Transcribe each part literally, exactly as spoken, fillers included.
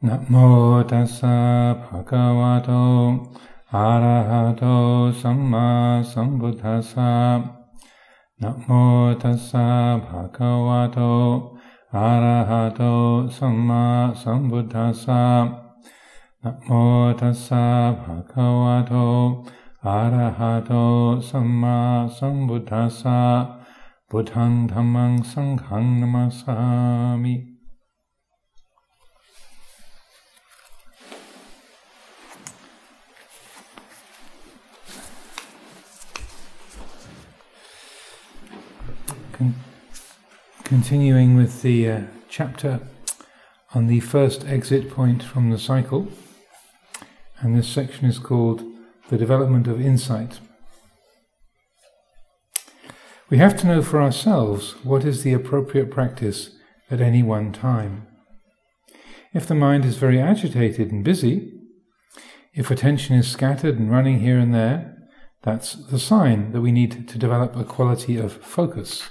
Namo tassa bhagavato arahato samma sambuddhassa. Namo tassa bhagavato arahato samma sambuddhassa. Namo tassa bhagavato arahato samma sambuddhassa. Buddhang dhammang sanghang namasami. Continuing with the uh, chapter on the first exit point from the cycle, and this section is called The Development of Insight. We have to know for ourselves what is the appropriate practice at any one time. If the mind is very agitated and busy, if attention is scattered and running here and there, that's the sign that we need to develop a quality of focus,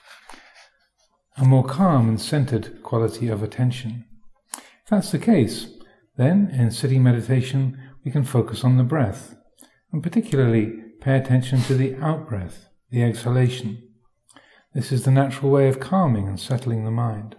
a more calm and centered quality of attention. If that's the case, then in sitting meditation we can focus on the breath, and particularly pay attention to the out-breath, the exhalation. This is the natural way of calming and settling the mind.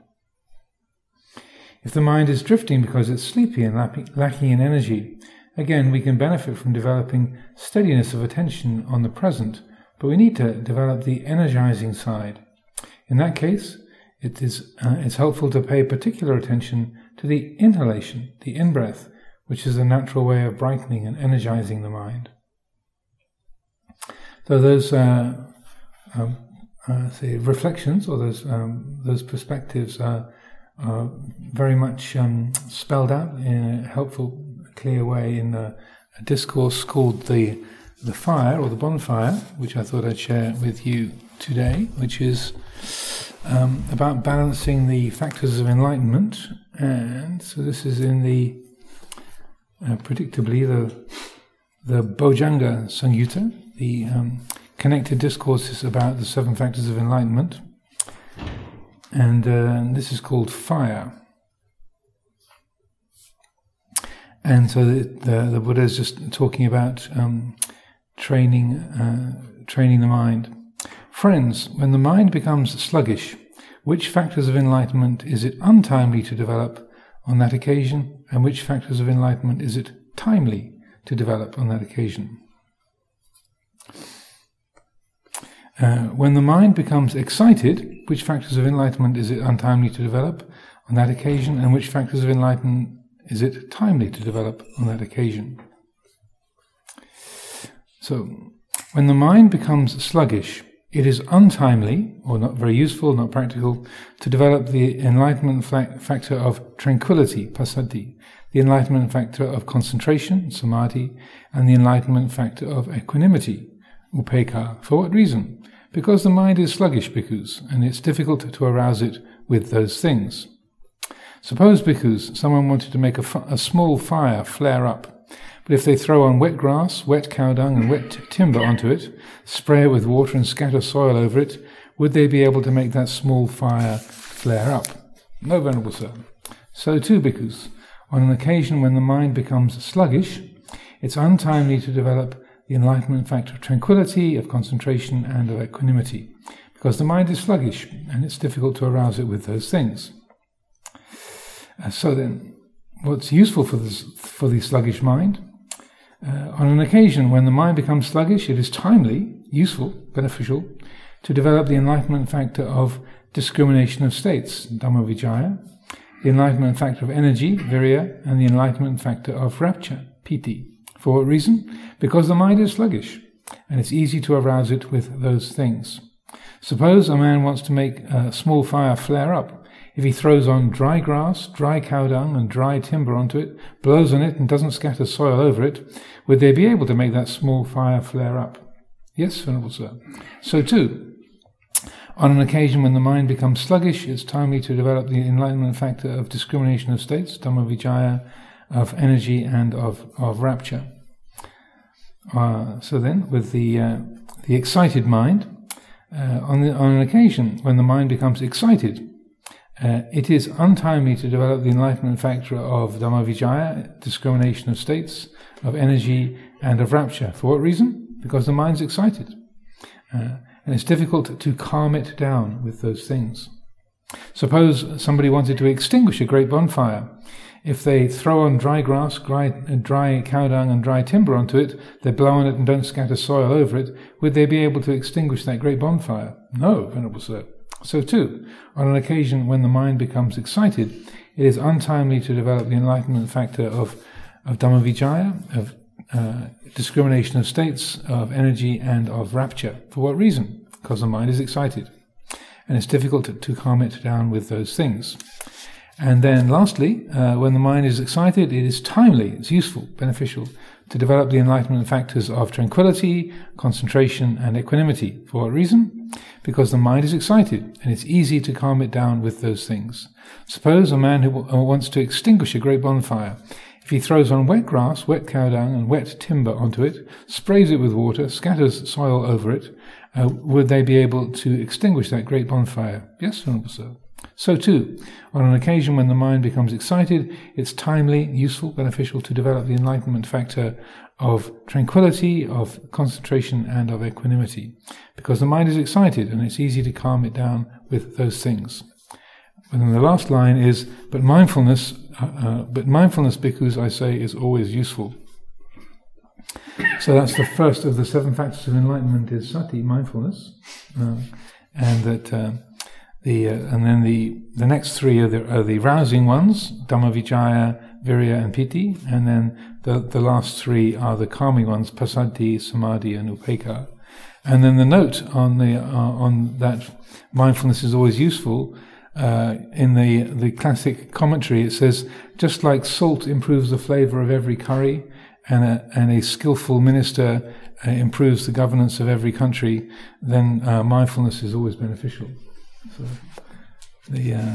If the mind is drifting because it's sleepy and lacking in energy, again we can benefit from developing steadiness of attention on the present, but we need to develop the energizing side. In that case, it is uh, it's helpful to pay particular attention to the inhalation, the in-breath, which is a natural way of brightening and energizing the mind. So those uh, um, uh, say reflections or those um, those perspectives are, are very much um, spelled out in a helpful, clear way in a, a discourse called the the fire or the bonfire, which I thought I'd share with you today, which is Um, about balancing the factors of enlightenment. And so this is in the uh, predictably the the Bojjhanga Samyutta, the um, connected discourses about the seven factors of enlightenment, and uh, this is called fire. And so the the, the Buddha is just talking about um, training uh, training the mind. Friends, when the mind becomes sluggish, which factors of enlightenment is it untimely to develop on that occasion, and which factors of enlightenment is it timely to develop on that occasion? Uh, when the mind becomes excited, which factors of enlightenment is it untimely to develop on that occasion, and which factors of enlightenment is it timely to develop on that occasion? So, when the mind becomes sluggish, it is untimely, or not very useful, not practical, to develop the enlightenment factor of tranquility, passaddhi, the enlightenment factor of concentration, samadhi, and the enlightenment factor of equanimity, upekkha. For what reason? Because the mind is sluggish, bhikkhus, and it's difficult to arouse it with those things. Suppose, bhikkhus, someone wanted to make a, f- a small fire flare up, but if they throw on wet grass, wet cow dung and wet t- timber onto it, spray it with water and scatter soil over it, would they be able to make that small fire flare up? No, Venerable Sir. So too, bhikkhus, on an occasion when the mind becomes sluggish, it's untimely to develop the enlightenment factor of tranquility, of concentration and of equanimity, because the mind is sluggish and it's difficult to arouse it with those things. Uh, so then, what's useful for, this, for the sluggish mind? Uh, on an occasion when the mind becomes sluggish, it is timely, useful, beneficial, to develop the enlightenment factor of discrimination of states, Dhammavijaya, the enlightenment factor of energy, Virya, and the enlightenment factor of rapture, Piti. For what reason? Because the mind is sluggish, and it's easy to arouse it with those things. Suppose a man wants to make a small fire flare up. If he throws on dry grass, dry cow dung and dry timber onto it, blows on it and doesn't scatter soil over it, would they be able to make that small fire flare up? Yes, Venerable Sir. So too, on an occasion when the mind becomes sluggish, it's timely to develop the enlightenment factor of discrimination of states, Dhammavijaya, of energy and of, of rapture. Uh, so then, with the uh, the excited mind, uh, on, the, on an occasion when the mind becomes excited, Uh, it is untimely to develop the enlightenment factor of Dhammavicaya, discrimination of states, of energy, and of rapture. For what reason? Because the mind's excited. Uh, and it's difficult to calm it down with those things. Suppose somebody wanted to extinguish a great bonfire. If they throw on dry grass, dry, dry cow dung and dry timber onto it, they blow on it and don't scatter soil over it, would they be able to extinguish that great bonfire? No, Venerable Sir. So too, on an occasion when the mind becomes excited, it is untimely to develop the enlightenment factor of, of Dhammavicaya, of uh, discrimination of states, of energy, and of rapture. For what reason? Because the mind is excited. And it's difficult to, to calm it down with those things. And then lastly, uh, when the mind is excited, it is timely, it's useful, beneficial, to develop the enlightenment factors of tranquility, concentration, and equanimity. For what reason? Because the mind is excited, and it's easy to calm it down with those things. Suppose a man who w- wants to extinguish a great bonfire. If he throws on wet grass, wet cow dung, and wet timber onto it, sprays it with water, scatters soil over it, uh, would they be able to extinguish that great bonfire? Yes, Venerable Sir. So too, on an occasion when the mind becomes excited, it's timely, useful, beneficial to develop the enlightenment factor of tranquility, of concentration, and of equanimity, because the mind is excited and it's easy to calm it down with those things. And then the last line is, but mindfulness, uh, uh, but mindfulness, bhikkhus, I say, is always useful. So that's the first of the seven factors of enlightenment is sati, mindfulness, uh, and that. Uh, The uh, and then the the next three are the, are the rousing ones: Dhammavicaya, Virya, and Piti. And then the the last three are the calming ones: Passaddhi, Samadhi, and Upekkha. And then the note on the uh, on that mindfulness is always useful. Uh, in the the classic commentary, it says, just like salt improves the flavour of every curry, and a and a skillful minister uh, improves the governance of every country, then uh, mindfulness is always beneficial. So, the, uh,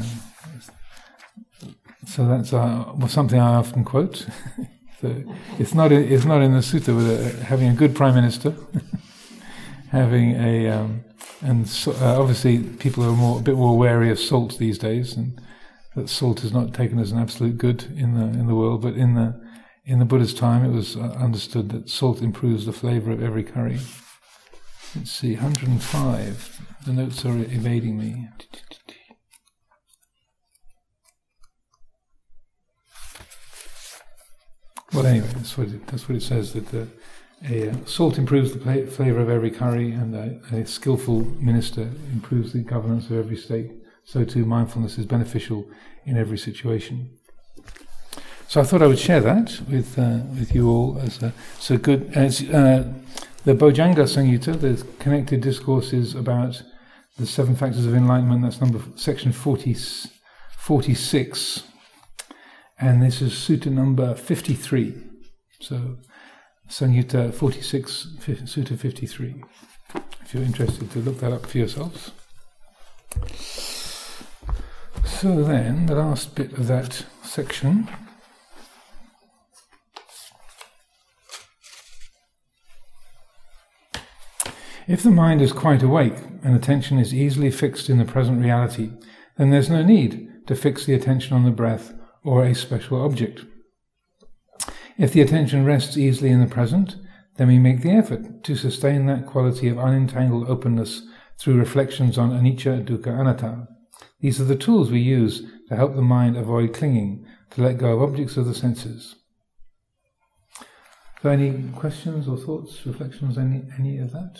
so that's uh, something I often quote. So it's not in, it's not in the sutta, but uh, having a good prime minister, having a um, and so, uh, obviously people are more a bit more wary of salt these days, and that salt is not taken as an absolute good in the in the world. But in the in the Buddha's time, it was uh, understood that salt improves the flavour of every curry. Let's see, one hundred five. The notes are evading me. Well, anyway, that's what it, that's what it says, that uh, a, uh, salt improves the pla- flavour of every curry, and a, a skillful minister improves the governance of every state. So too, mindfulness is beneficial in every situation. So I thought I would share that with uh, with you all as a so good as uh, the Bojjhanga Samyutta, the connected discourses about the seven factors of enlightenment. That's number section forty, forty-six, and this is sutta number fifty-three. So Samyutta forty-six, sutta fifty-three. If you're interested to look that up for yourselves. So then, the last bit of that section. If the mind is quite awake and attention is easily fixed in the present reality, then there's no need to fix the attention on the breath or a special object. If the attention rests easily in the present, then we make the effort to sustain that quality of unentangled openness through reflections on anicca, dukkha, anatta. These are the tools we use to help the mind avoid clinging, to let go of objects of the senses. So any questions or thoughts, reflections, any any of that?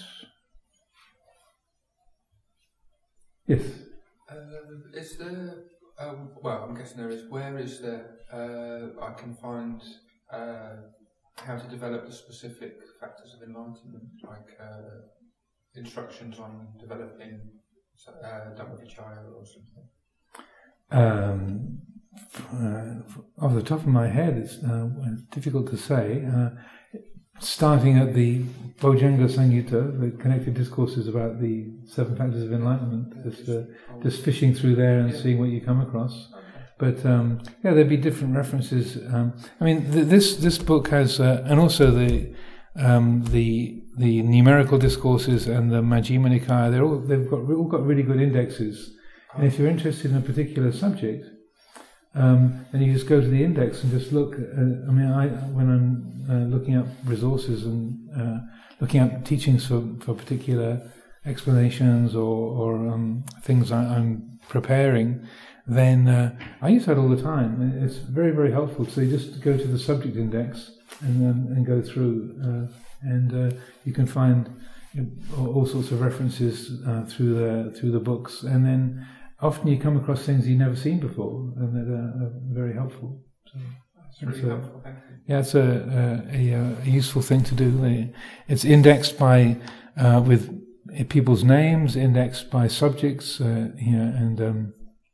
Yes. Uh, is there? Um, well, I'm guessing there is. Where is there? Uh, I can find uh, how to develop the specific factors of enlightenment, like uh, instructions on developing uh, Dhammavicaya or something. Um, uh, off the top of my head, it's uh, difficult to say. Uh, starting at the Bojjhanga Samyutta, the connected discourses about the seven factors of enlightenment, just, uh, just fishing through there and seeing what you come across. But um, yeah, there'd be different references. Um, I mean, th- this this book has, uh, and also the um, the the numerical discourses and the Majjhima Nikaya. They're all they've got all got really good indexes And if you're interested in a particular subject, um, then you just go to the index and just look. Uh, I mean, I when I'm uh, looking up resources and uh, looking up teachings for, for particular explanations or, or um, things I, I'm preparing, then uh, I use that all the time. It's very, very helpful. So you just go to the subject index and um, and go through, uh, and uh, you can find all, all sorts of references uh, through the through the books, and then often you come across things you've never seen before, and that are, are very helpful. So That's really a, helpful. Thank you. yeah, it's a, a, a, a useful thing to do. It's indexed by uh, with people's names, indexed by subjects, uh, here, and um,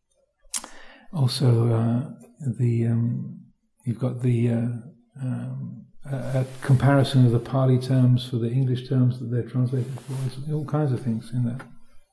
also uh, the um, you've got the uh, um, a, a comparison of the Pali terms for the English terms that they're translated for. There's all kinds of things in there.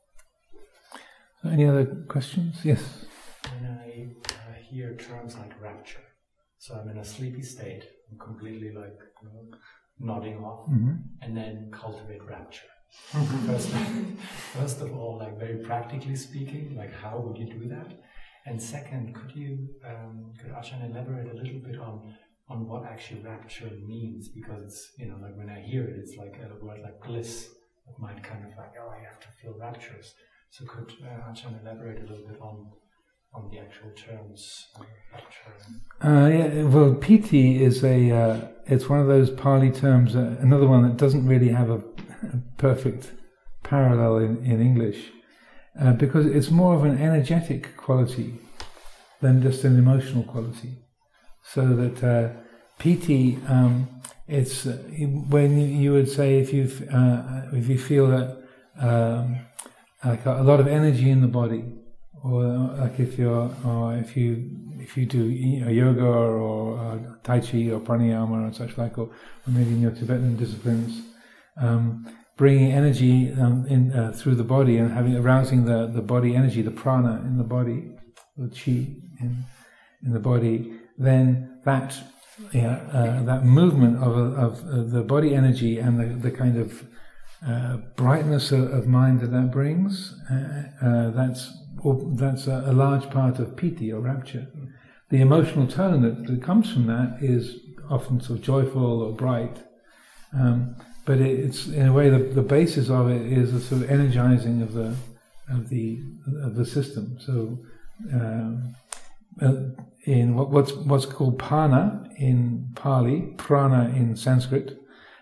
So any other questions? Yes. When I uh, hear terms like rapture, so I'm in a sleepy state, I'm completely like you know, nodding off, Mm-hmm. and then cultivate rapture. First, first of all, like very practically speaking, like how would you do that? And second, could you, um, could Ajahn elaborate a little bit on on what actually rapture means? Because it's, you know, like when I hear it, it's like a word like bliss. It might kind of like, oh, I have to feel rapturous. So could uh, Ajahn elaborate a little bit on on the actual terms of rapture? Uh, yeah, well, piti is a, uh, it's one of those Pali terms, uh, another one that doesn't really have a, a perfect parallel in, in English, uh, because it's more of an energetic quality than just an emotional quality. So that uh, piti, um, it's uh, when you would say if you uh, if you feel that um, like a, a lot of energy in the body, or like if you're, or if you if you do you know, yoga or, or uh, tai chi or pranayama or such like, or, or maybe in your Tibetan disciplines, um, bringing energy um, in uh, through the body and having arousing the, the body energy, the prana in the body, the chi in in the body, then that yeah, uh, that movement of of uh, the body energy and the, the kind of uh, brightness of, of mind that that brings, uh, uh, that's that's a, a large part of piti or rapture. The emotional tone that, that comes from that is often sort of joyful or bright, um, but it, it's in a way the, the basis of it is a sort of energizing of the of the of the system. So. Um, uh, in what, what's what's called prana in Pali, prana in Sanskrit,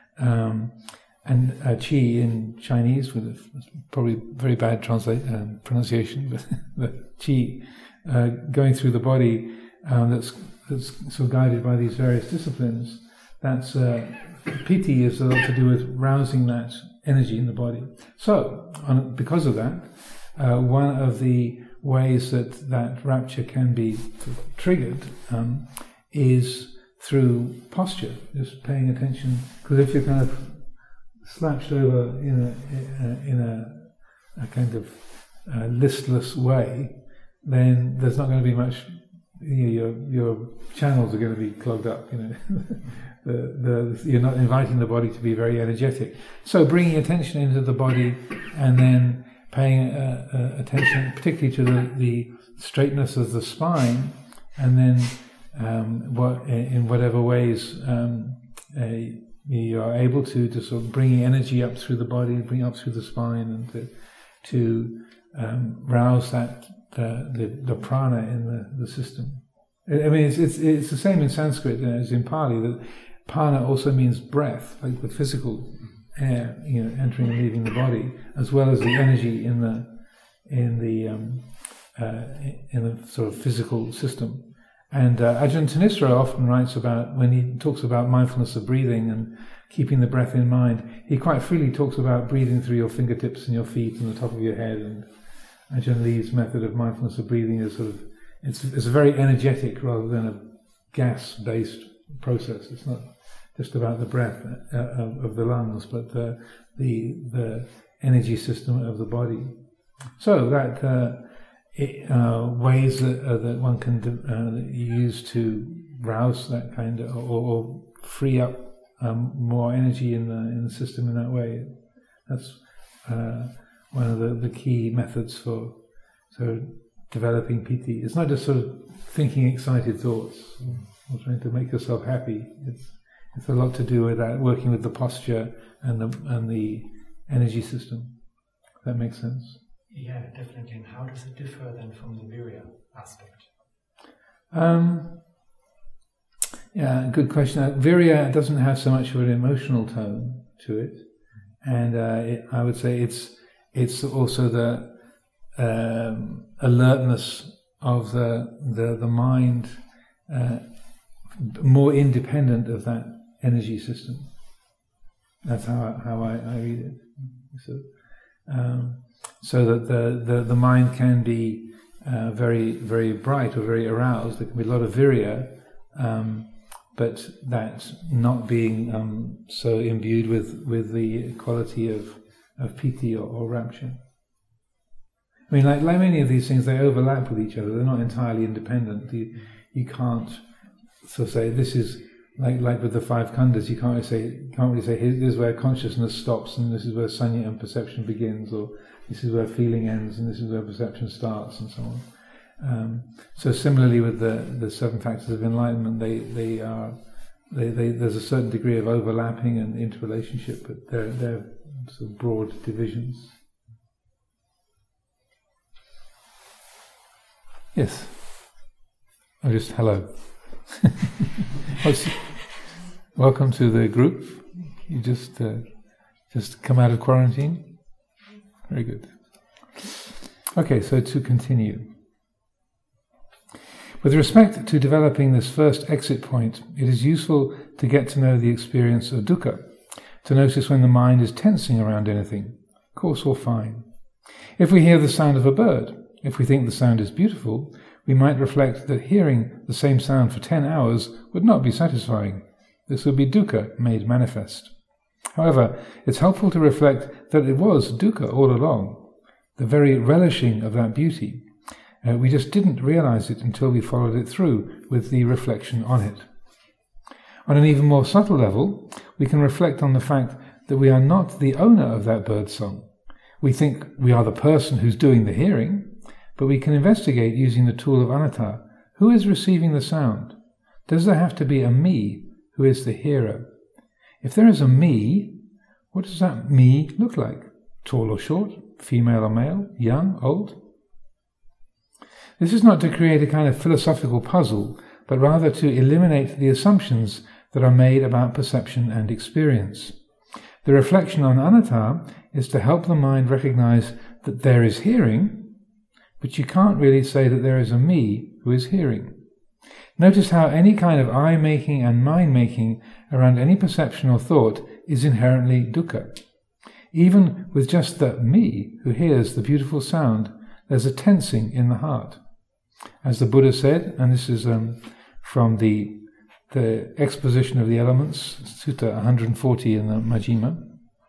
um, and uh, chi in Chinese, with a probably very bad translate um, pronunciation, but the chi uh, going through the body, um, that's that's sort of guided by these various disciplines. That's uh, piti is a lot to do with rousing that energy in the body. So, on, because of that, uh, one of the ways that that rapture can be triggered um, is through posture, just paying attention. Because if you're kind of slouched over in a in a, a kind of uh, listless way, then there's not going to be much. You know, your your channels are going to be clogged up. You know, the, the you're not inviting the body to be very energetic. So bringing attention into the body, and then paying uh, uh, attention particularly to the, the straightness of the spine, and then um, what, in whatever ways um, uh, you are able to, to sort of bring energy up through the body, bring up through the spine, and to, to um, rouse that uh, the, the prana in the, the system. I mean, it's, it's it's the same in Sanskrit as in Pali. That prana also means breath, like the physical air, you know, entering and leaving the body, as well as the energy in the in the um, uh, in the sort of physical system. And uh, Ajahn Thanissaro often writes about, when he talks about mindfulness of breathing and keeping the breath in mind, he quite freely talks about breathing through your fingertips and your feet and the top of your head. And Ajahn Lee's method of mindfulness of breathing is sort of it's it's a very energetic rather than a gas-based process. It's not just about the breath uh, of, of the lungs, but the, the the energy system of the body. So that uh, it, uh, ways that, uh, that one can uh, use to rouse that kind of, or, or free up um, more energy in the in the system in that way. That's uh, one of the, the key methods for So developing piti. It's not just sort of thinking excited thoughts or trying to make yourself happy. It's it's a lot to do with that, working with the posture and the and the energy system. If that makes sense. Yeah, definitely. And how does it differ then from the virya aspect? Um, yeah, good question. Uh, virya doesn't have so much of an emotional tone to it, and uh, it, I would say it's it's also the um, alertness of the the the mind, uh, more independent of that energy system. That's how I, how I, I read it. So, um, so that the, the the mind can be uh, very very bright or very aroused. There can be a lot of virya, um, but that's not being um, so imbued with, with the quality of of piti or, or rapture. I mean, like like many of these things, they overlap with each other. They're not entirely independent. You you can't so say this is like like with the five khandhas. You can't really say you can't really say this is where consciousness stops and this is where sanya and perception begins, or this is where feeling ends and this is where perception starts, and so on. Um, so similarly with the, the seven factors of enlightenment, they they are they, they there's a certain degree of overlapping and interrelationship, but they're they're sort of broad divisions. Yes. Oh, just hello. Welcome to the group. You just uh, just come out of quarantine. Very good. Okay, so to continue. With respect to developing this first exit point, it is useful to get to know the experience of dukkha, to notice when the mind is tensing around anything, coarse or fine. If we hear the sound of a bird, if we think the sound is beautiful, we might reflect that hearing the same sound for ten hours would not be satisfying. This would be dukkha made manifest. However, it's helpful to reflect that it was dukkha all along, the very relishing of that beauty. Uh, we just didn't realize it until we followed it through with the reflection on it. On an even more subtle level, we can reflect on the fact that we are not the owner of that bird song. We think we are the person who's doing the hearing, but we can investigate using the tool of anatta. Who is receiving the sound? Does there have to be a me who is the hearer? If there is a me, what does that me look like? Tall or short? Female or male? Young? Old? This is not to create a kind of philosophical puzzle, but rather to eliminate the assumptions that are made about perception and experience. The reflection on anatta is to help the mind recognize that there is hearing, but you can't really say that there is a me who is hearing. Notice how any kind of I-making and mind-making around any perception or thought is inherently dukkha. Even with just the me who hears the beautiful sound, there's a tensing in the heart. As the Buddha said, and this is um, from the, the exposition of the elements, Sutta one hundred forty in the Majjhima,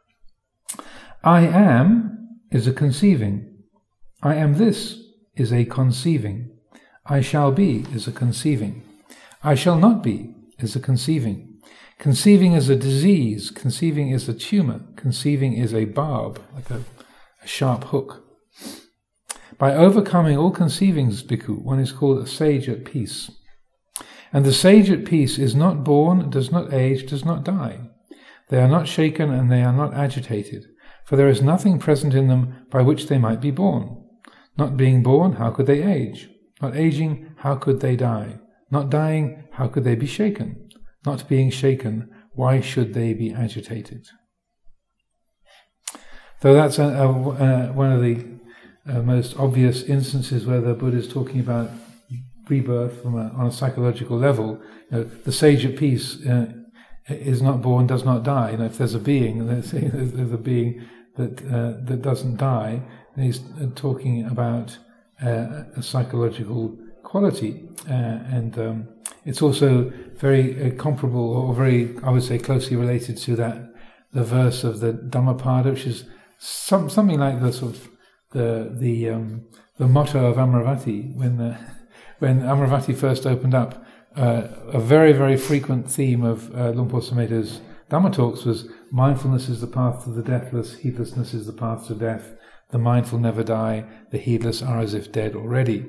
I am is a conceiving. I am this is a conceiving. I shall be is a conceiving. I shall not be is a conceiving. Conceiving is a disease. Conceiving is a tumor. Conceiving is a barb, like a, a sharp hook. By overcoming all conceivings, bhikkhu, one is called a sage at peace. And the sage at peace is not born, does not age, does not die. They are not shaken and they are not agitated, for there is nothing present in them by which they might be born. Not being born, how could they age? Not aging, how could they die? Not dying, how could they be shaken? Not being shaken, why should they be agitated? So that's a, a, a, one of the uh, most obvious instances where the Buddha is talking about rebirth from a, on a psychological level. You know, the sage at peace uh, is not born, does not die. You know, if there's a being, there's, there's a being that uh, that doesn't die, and he's talking about uh, a psychological quality, uh, and um, it's also very uh, comparable, or very, I would say, closely related to that the verse of the Dhammapada, which is some, something like the sort of the the um, the motto of Amaravati when the when Amaravati first opened up. Uh, a very very frequent theme of uh, Luang Por Sumedho's Dhamma talks was mindfulness is the path to the deathless, heedlessness is the path to death, the mindful never die, the heedless are as if dead already.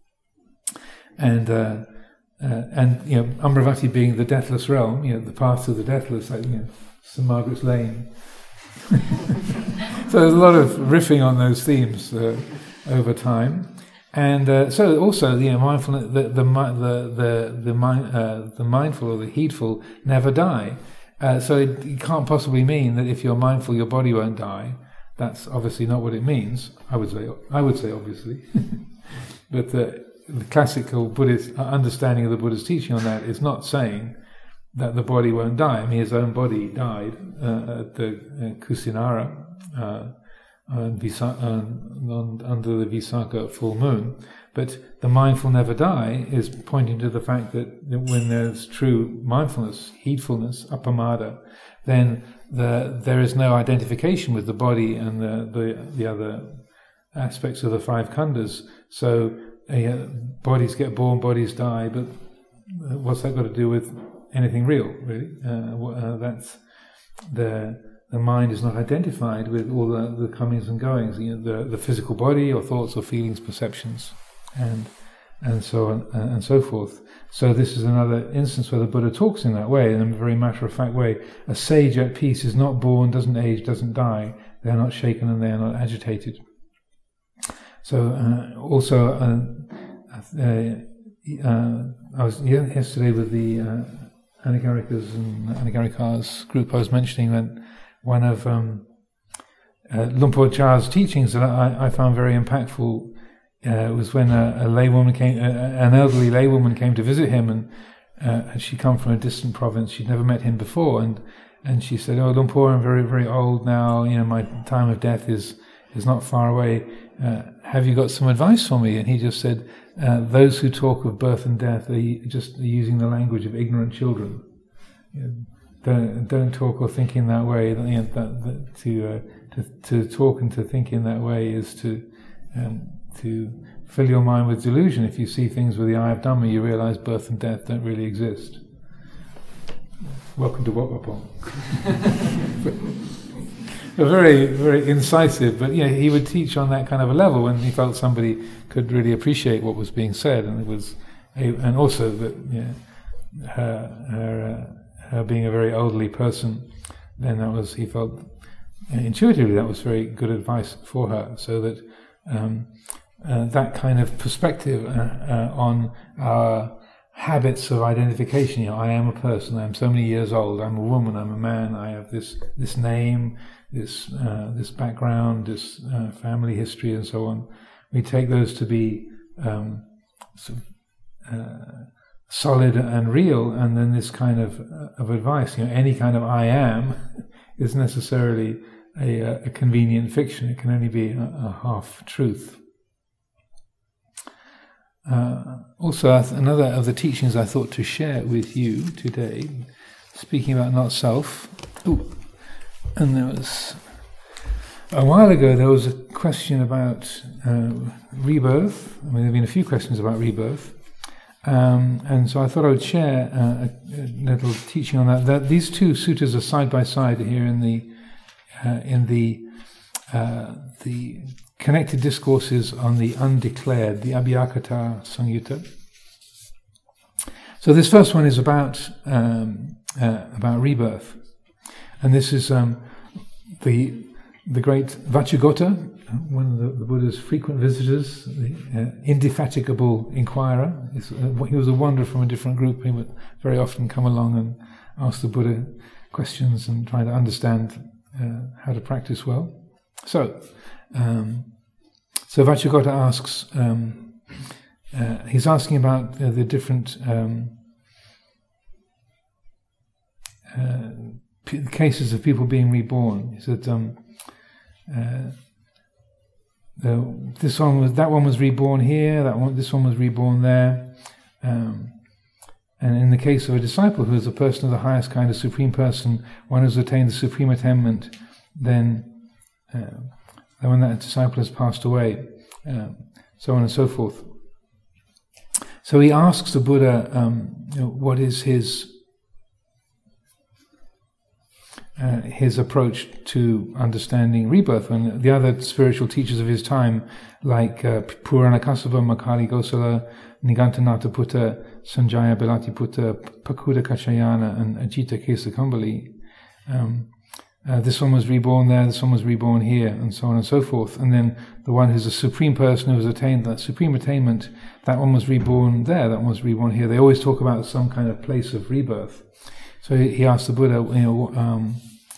And uh, uh, and you know, Amaravati being the deathless realm, you know, the path to the deathless, like, you know, Saint Margaret's Lane. So there's a lot of riffing on those themes uh, over time. And uh, so also, you know, mindfulness, the the the the the, mind, uh, the mindful or the heedful never die. Uh, so it, it can't possibly mean that if you're mindful, your body won't die. That's obviously not what it means. I would say, I would say, obviously, but the, the classical Buddhist understanding of the Buddha's teaching on that is not saying that the body won't die. I mean, his own body died uh, at the uh, Kusinara. Uh, And Visa- uh, under the Visakha full moon, but the mindful never die is pointing to the fact that when there's true mindfulness, heedfulness, apamada, then the, there is no identification with the body and the the, the other aspects of the five khandhas. So uh, bodies get born, bodies die, but what's that got to do with anything real, really? Uh, uh, that's the The mind is not identified with all the, the comings and goings, you know, the, the physical body or thoughts or feelings, perceptions, and and so on and so forth. So this is another instance where the Buddha talks in that way, in a very matter-of-fact way. A sage at peace is not born, doesn't age, doesn't die. They are not shaken and they are not agitated. So uh, also, uh, uh, uh, I was yesterday with the uh, Anagarikas and Anagarikas group I was mentioning that one of um, uh, Luang Por Chah's teachings that I, I found very impactful uh, was when a, a laywoman came, uh, an elderly laywoman came to visit him, and uh, she'd come from a distant province. She'd never met him before, and and she said, "Oh, Luang Por, I'm very very old now. You know, my time of death is is not far away. Uh, have you got some advice for me?" And he just said, uh, "Those who talk of birth and death are just using the language of ignorant children. You know, Don't, don't talk or think in that way. You know, that, that to, uh, to to talk and to think in that way is to um, to fill your mind with delusion. If you see things with the eye of Dhamma, you realize birth and death don't really exist." Welcome to Wat Wat Pong. Very, very incisive, but yeah, he would teach on that kind of a level when he felt somebody could really appreciate what was being said, and it was, and also that yeah, her her. Uh, her being a very elderly person, then that was, he felt intuitively that was very good advice for her, so that um, uh, that kind of perspective uh, uh, on our habits of identification, you know, I am a person, I'm so many years old, I'm a woman, I'm a man, I have this this name, this uh, this background, this uh, family history and so on. We take those to be um, sort of, uh, solid and real, and then this kind of uh, of advice, you know, any kind of I am is necessarily a, a convenient fiction. It can only be a, a half truth. Uh, also, another of the teachings I thought to share with you today, speaking about not self. Ooh, and there was a while ago there was a question about uh, rebirth. I mean, there have been a few questions about rebirth. Um, and so I thought I would share uh, a, a little teaching on that. that. These two suttas are side by side here in the uh, in the uh, the connected discourses on the undeclared, the Abhiyakata Samyutta. So this first one is about um, uh, about rebirth, and this is um, the the great Vacchagotta, one of the, the Buddha's frequent visitors, the uh, indefatigable inquirer. Uh, he was a wanderer from a different group. He would very often come along and ask the Buddha questions and try to understand uh, how to practice well. So, um, so Vacchagotta asks, um, uh, he's asking about uh, the different um, uh, p- cases of people being reborn. He said, um, uh, The, this one was that one was reborn here. That one, this one was reborn there. Um, and in the case of a disciple who is a person of the highest kind, a supreme person, one who's attained the supreme attainment, then, uh, then when that disciple has passed away, uh, so on and so forth. So he asks the Buddha, um, you know, what is his uh, his approach to understanding rebirth. When the other spiritual teachers of his time, like uh, Purana Kassapa, Makali Gosala, Nigantanata Putta, Sanjaya Belati Putta, Pakuda Kachayana, and Ajita Kesa Kumbali, um, uh, this one was reborn there, this one was reborn here, and so on and so forth. And then the one who's a supreme person who has attained that supreme attainment, that one was reborn there, that one was reborn here. They always talk about some kind of place of rebirth. So he asked the Buddha, you know, um,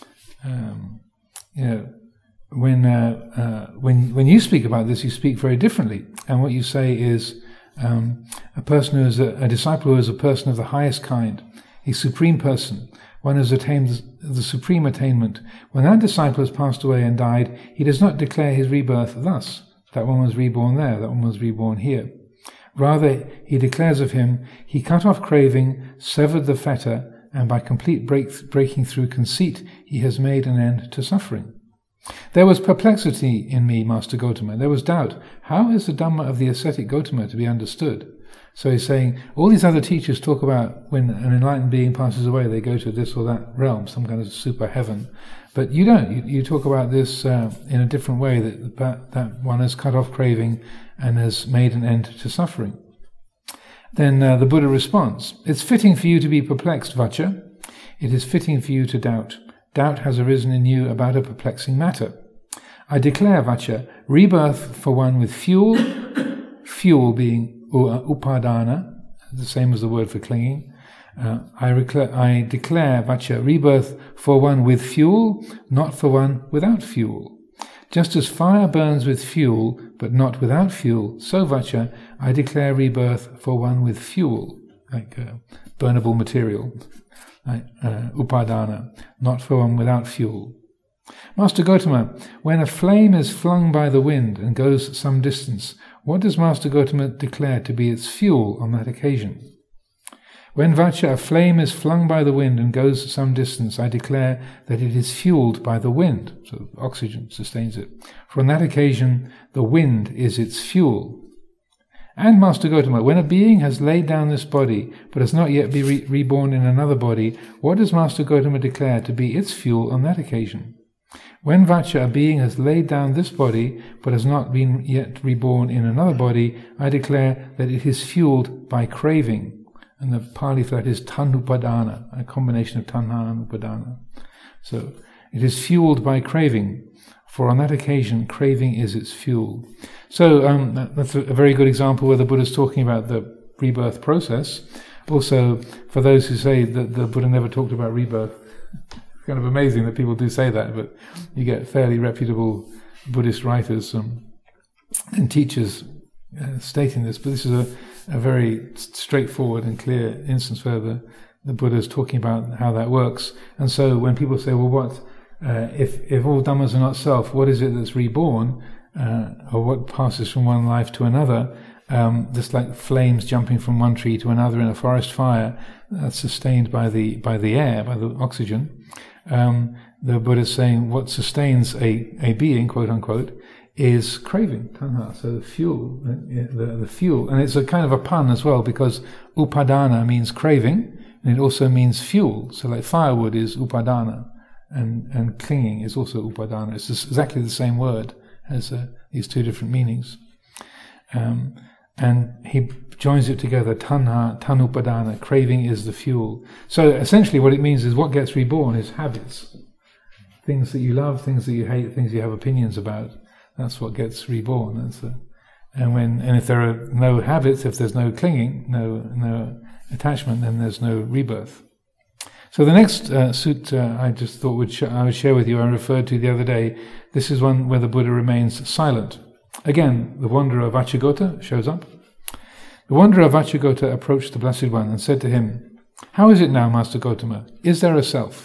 um, you know, when uh, uh, when when you speak about this, you speak very differently, and what you say is um, a person who is a, a disciple who is a person of the highest kind, a supreme person, one who has attained the supreme attainment. When that disciple has passed away and died, he does not declare his rebirth thus: that one was reborn there, that one was reborn here. Rather, he declares of him, he cut off craving, severed the fetter, and by complete break, breaking through conceit, he has made an end to suffering. There was perplexity in me, Master Gotama. There was doubt. How is the Dhamma of the ascetic Gotama to be understood? So he's saying, all these other teachers talk about when an enlightened being passes away, they go to this or that realm, some kind of super heaven. But you don't. You, you talk about this uh, in a different way, that, that that one has cut off craving and has made an end to suffering. Then uh, the Buddha responds, it's fitting for you to be perplexed, Vaccha. It is fitting for you to doubt. Doubt has arisen in you about a perplexing matter. I declare, Vaccha, rebirth for one with fuel, fuel being upadana, the same as the word for clinging. Uh, I, recla- I declare, Vaccha, rebirth for one with fuel, not for one without fuel. Just as fire burns with fuel, but not without fuel, so, Vaccha, I declare rebirth for one with fuel, like uh, burnable material, like uh, upadana, not for one without fuel. Master Gotama, when a flame is flung by the wind and goes some distance, what does Master Gotama declare to be its fuel on that occasion? When, Vaccha, a flame is flung by the wind and goes some distance, I declare that it is fueled by the wind, so oxygen sustains it. For on that occasion, the wind is its fuel. And, Master Gotama, when a being has laid down this body, but has not yet been re- reborn in another body, what does Master Gotama declare to be its fuel on that occasion? When, Vaccha, a being has laid down this body, but has not been yet reborn in another body, I declare that it is fueled by craving. And the Pali for that is tanupadana, a combination of tanha and upadana. So it is fueled by craving, for on that occasion craving is its fuel. So um, that, that's a, a very good example where the Buddha is talking about the rebirth process. Also, for those who say that the Buddha never talked about rebirth, it's kind of amazing that people do say that, but you get fairly reputable Buddhist writers um, and teachers uh, stating this, but this is a a very straightforward and clear instance where the, the Buddha is talking about how that works. And so when people say, well, what, uh, if, if all Dhammas are not self, what is it that's reborn, uh, or what passes from one life to another, um, just like flames jumping from one tree to another in a forest fire, that's sustained by the, by the air, by the oxygen. Um, the Buddha is saying what sustains a, a being, quote unquote, is craving, tanha, so the fuel, the, the fuel. And it's a kind of a pun as well, because upadana means craving, and it also means fuel. So like firewood is upadana, and, and clinging is also upadana. It's just exactly the same word, has uh, these two different meanings. Um, and he joins it together, tanha, tanupadana, craving is the fuel. So essentially what it means is what gets reborn is habits. Things that you love, things that you hate, things you have opinions about. That's what gets reborn. That's a, and when and if there are no habits, if there's no clinging, no no attachment, then there's no rebirth. So the next uh, sutta I just thought would sh- I would share with you, I referred to the other day. This is one where the Buddha remains silent. Again, the wanderer Vacchagotta shows up. The wanderer Vacchagotta approached the Blessed One and said to him, "How is it now, Master Gotama? Is there a self?"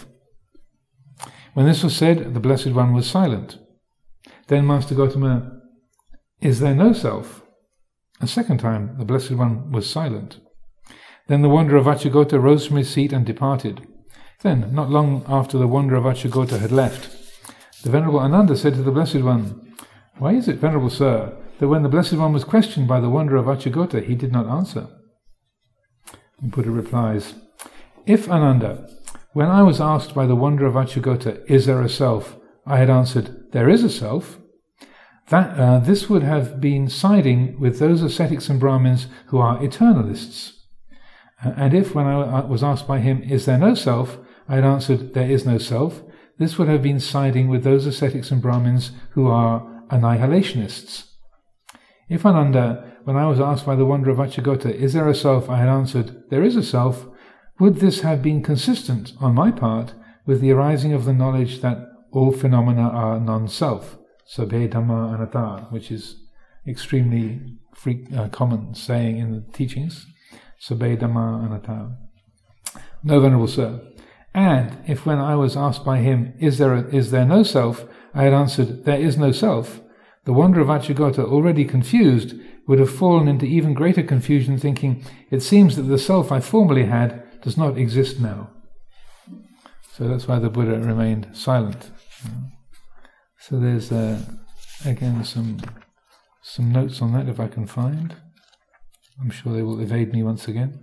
When this was said, the Blessed One was silent. Then, Master Gotama, is there no self? A second time, the Blessed One was silent. Then the wanderer Vacchagotta rose from his seat and departed. Then, not long after the wanderer Vacchagotta had left, the Venerable Ananda said to the Blessed One, "Why is it, Venerable Sir, that when the Blessed One was questioned by the wanderer Vacchagotta, he did not answer?" The Buddha replies, "If, Ananda, when I was asked by the wanderer Vacchagotta, is there a self? I had answered, there is a self. That uh, this would have been siding with those ascetics and Brahmins who are eternalists. Uh, and if, when I was asked by him, is there no self? I had answered, there is no self. This would have been siding with those ascetics and Brahmins who are annihilationists. If, Ananda, when I was asked by the wanderer Vacchagotta, is there a self? I had answered, there is a self. Would this have been consistent, on my part, with the arising of the knowledge that all phenomena are non-self, sabbe dhamma anatta, which is extremely freak, uh, common saying in the teachings, sabbe dhamma anatta. No, Venerable Sir. And if when I was asked by him, is there, a, is there no self, I had answered, there is no self, the wanderer Vacchagotta, already confused, would have fallen into even greater confusion, thinking, it seems that the self I formerly had does not exist now. So that's why the Buddha remained silent. So there's uh, again some some notes on that if I can find. I'm sure they will evade me once again.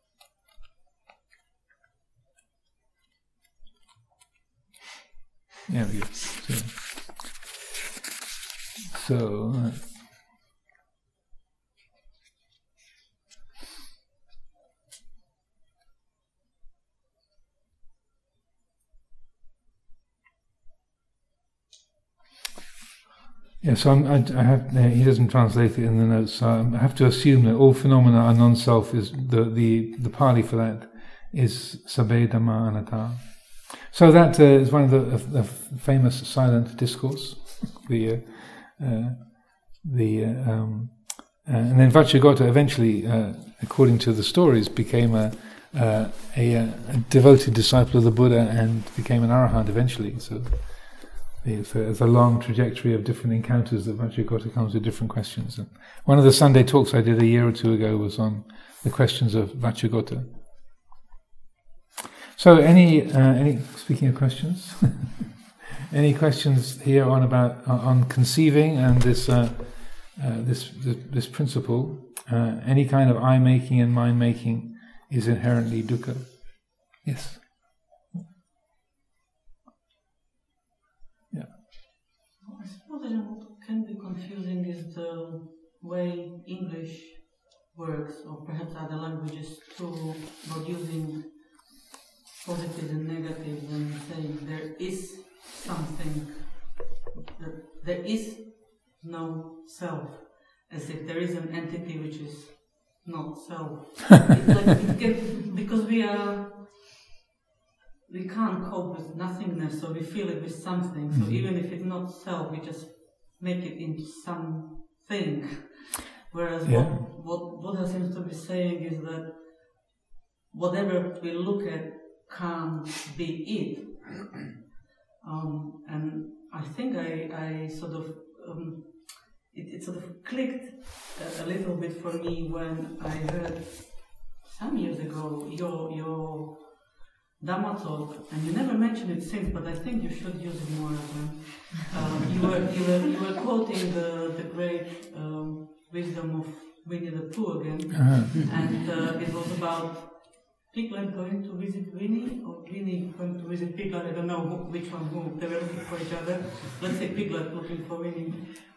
There we go. So, so uh, yeah, so I'm, I, I have. Uh, he doesn't translate it in the notes. So I have to assume that all phenomena are non-self. Is the the the Pali for that is sabbe dhamma anatta. So that uh, is one of the, uh, the famous silent discourse. the uh, uh, the uh, um, uh, and then Vacchagotta eventually, uh, according to the stories, became a, uh, a a devoted disciple of the Buddha and became an arahant eventually. So. It's a, it's a long trajectory of different encounters that Vacchagotta comes with different questions. And one of the Sunday talks I did a year or two ago was on the questions of Vacchagotta. So, any uh, any speaking of questions, any questions here on about uh, on conceiving and this uh, uh, this, this this principle? Uh, any kind of eye making and mind making is inherently dukkha. Yes. I suppose what can be confusing is the way English works, or perhaps other languages too, about using positives and negatives and saying there is something, that there is no self, as if there is an entity which is not self. It's like it can, because we are we can't cope with nothingness, so we feel it with something. So mm-hmm. even if it's not self, we just make it into something. Whereas yeah. what, what Buddha seems to be saying is that whatever we look at can't be it. Um, and I think I, I sort of, um, it, it sort of clicked a, a little bit for me when I heard some years ago your your Dhamma talk, and you never mentioned it since, but I think you should use it more often. Um, you were you were you were quoting the the great um, wisdom of Winnie the Pooh again, uh-huh. and uh, it was about Piglet going to visit Winnie, or Winnie going to visit Piglet. I don't know who, which one who. They were looking for each other. Let's say Piglet looking for Winnie.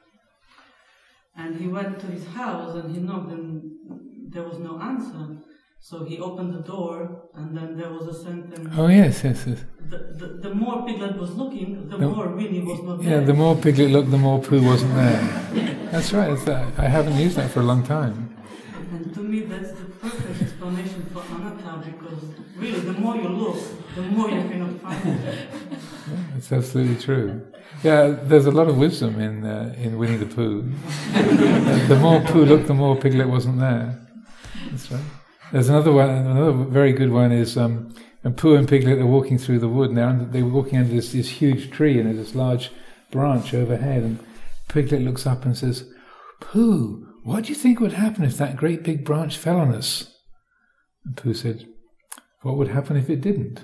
And he went to his house and he knocked, and there was no answer. So he opened the door, and then there was a sentence. Oh yes, yes, yes. The, the, the more Piglet was looking, the, the more Winnie was not yeah, there. Yeah, the more Piglet looked, the more Pooh wasn't there. That's right. That's that. I haven't used that for a long time. And to me, that's the perfect explanation for anatta, because really, the more you look, the more you cannot find it. Yeah, that's absolutely true. Yeah, there's a lot of wisdom in uh, in Winnie the Pooh. The more Pooh looked, the more Piglet wasn't there. That's right. There's another one, another very good one is um, when Pooh and Piglet are walking through the wood, and they're, under, they're walking under this, this huge tree, and there's this large branch overhead, and Piglet looks up and says, "Pooh, what do you think would happen if that great big branch fell on us?" And Pooh said, "What would happen if it didn't?"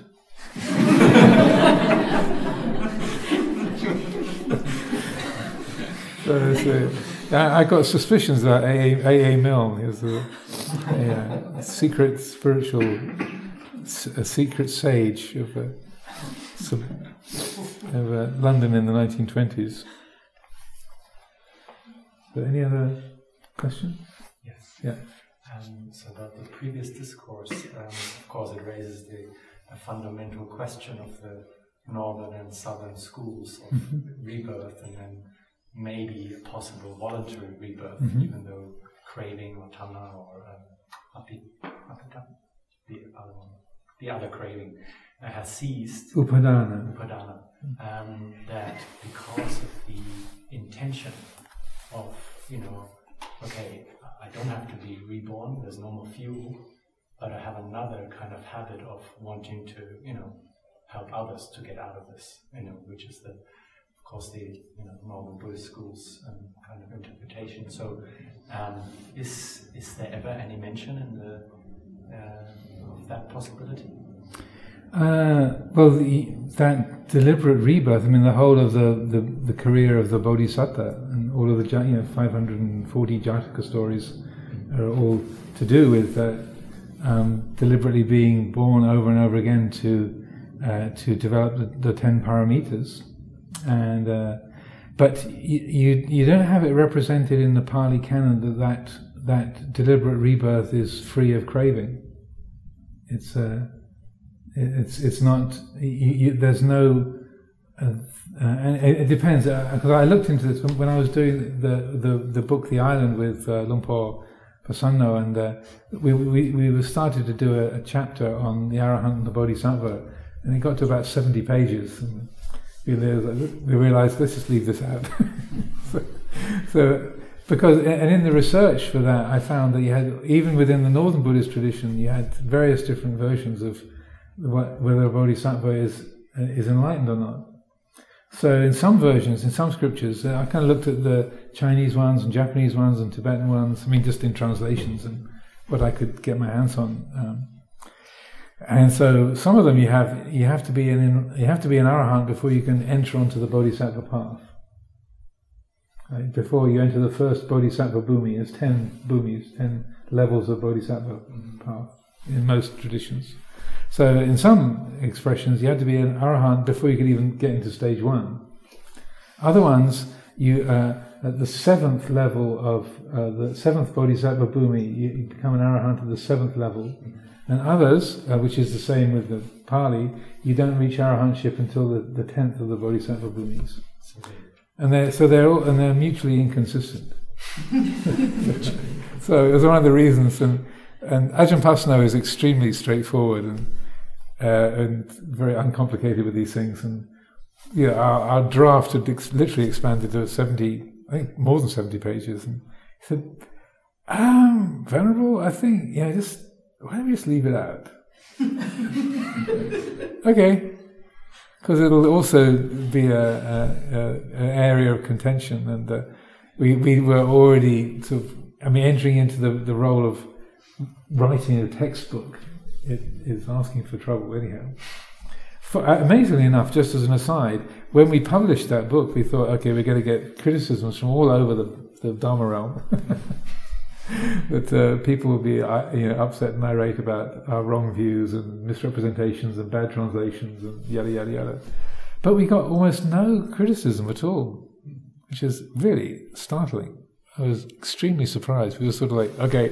so, so I, I got suspicions that A A, A A Milne is a, a, a secret spiritual a secret sage of, uh, of uh, London in the nineteen twenties. But any other questions? Yes. Yeah. Um, so that the previous discourse, um, of course, it raises the, the fundamental question of the northern and southern schools of mm-hmm. rebirth, and then maybe a possible voluntary rebirth, mm-hmm. even though craving or tanha or um, api, apita, the other one, the other craving uh, has ceased. Upadana. Upadana. Um, that because of the intention of, you know, okay, I don't have to be reborn, there's no more fuel, but I have another kind of habit of wanting to, you know, help others to get out of this, you know, which is the, of course, the, you know, northern Buddhist schools um, kind of interpretation. So, um, is is there ever any mention in the uh, of that possibility? Uh, well, the, that deliberate rebirth, I mean, the whole of the, the, the career of the Bodhisattva and all of the, you know, five hundred forty Jataka stories are all to do with uh, um, deliberately being born over and over again to uh, to develop the, the ten paramitas. And uh, but you, you you don't have it represented in the Pali Canon that that, that deliberate rebirth is free of craving. It's uh, It's it's not. You, you, there's no, uh, uh, and it, it depends. Because uh, I looked into this when I was doing the the, the book The Island with uh, Lumpur Pasanno, and uh, we we we started to do a, a chapter on the Arahant and the Bodhisattva, and it got to about seventy pages, and we realized, we realized let's just leave this out. so, so because and in the research for that, I found that you had, even within the Northern Buddhist tradition, you had various different versions of whether a bodhisattva is is enlightened or not. So in some versions, in some scriptures, I kind of looked at the Chinese ones and Japanese ones and Tibetan ones, I mean just in translations and what I could get my hands on. Um, and so some of them you have you have to be an you have to be an arahant before you can enter onto the bodhisattva path. Right? Before you enter the first bodhisattva bhumi, there's ten bhumis, ten levels of bodhisattva path in most traditions. So in some expressions, you had to be an arahant before you could even get into stage one. Other ones, you uh, at the seventh level of uh, the seventh bodhisattva bhumi, you, you become an arahant at the seventh level. And others, uh, which is the same with the Pali, you don't reach arahantship until the, the tenth of the bodhisattva bhumis. And they're so they're all, and they're mutually inconsistent. So it was one of the reasons. And And Ajahn Pasanno is extremely straightforward and uh, and very uncomplicated with these things. And yeah, our, our draft had ex- literally expanded to seventy, I think more than seventy pages. And he said, um, Venerable, I think, yeah, just, why don't we just leave it out? Okay. Because it'll also be a, a, a, an area of contention. And uh, we, we were already sort of, I mean, entering into the, the role of writing a textbook. It is asking for trouble anyhow. For, uh, amazingly enough, just as an aside, when we published that book, we thought, okay, we're going to get criticisms from all over the, the Dharma realm. That uh, people will be uh, you know, upset and irate about our wrong views and misrepresentations and bad translations and yada yada yada. But we got almost no criticism at all, which is really startling. I was extremely surprised. We were sort of like, okay,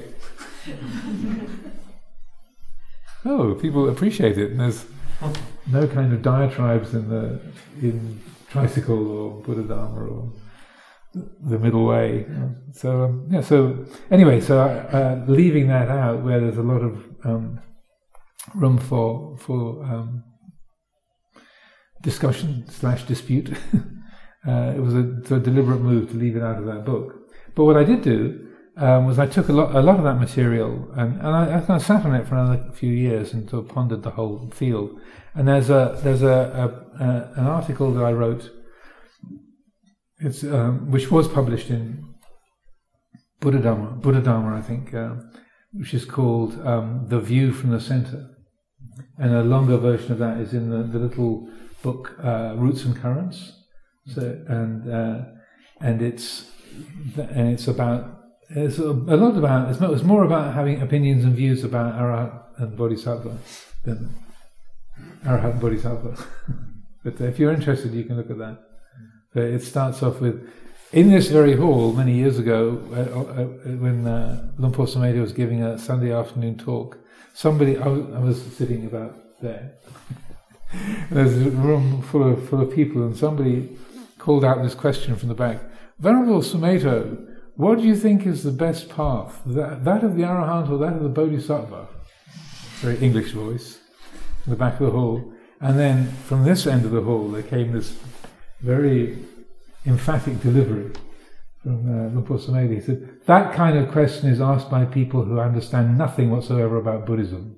oh, people appreciate it, and there's no kind of diatribes in the in Tricycle or Buddha Dharma or the middle way. So um, yeah. So anyway, so uh, leaving that out, where there's a lot of um, room for for um, discussion slash dispute, uh, it was a, a deliberate move to leave it out of that book. But what I did do um, was I took a lot, a lot of that material, and, and I, I kind of sat on it for another few years and sort of pondered the whole field. And there's a there's a, a, a an article that I wrote, it's um, which was published in Buddha Dharma, Buddha Dharma, I think, uh, which is called um, "The View from the Center," and a longer version of that is in the, the little book uh, "Roots and Currents." So and uh, and it's and it's about. It's a lot about, it's more about having opinions and views about Arahant and Bodhisattva than Arahat Bodhisattva. But if you're interested, you can look at that. But it starts off with, in this very hall many years ago, uh, uh, when uh, Luang Por Sumedho was giving a Sunday afternoon talk, somebody, I was, I was sitting about there, and there's a room full of full of people, and somebody called out this question from the back: Venerable Sumedho, what do you think is the best path, that, that of the Arahant or that of the Bodhisattva? Very English voice, in the back of the hall. And then from this end of the hall there came this very emphatic delivery from uh, Luang Por Sumedho. He said, that kind of question is asked by people who understand nothing whatsoever about Buddhism.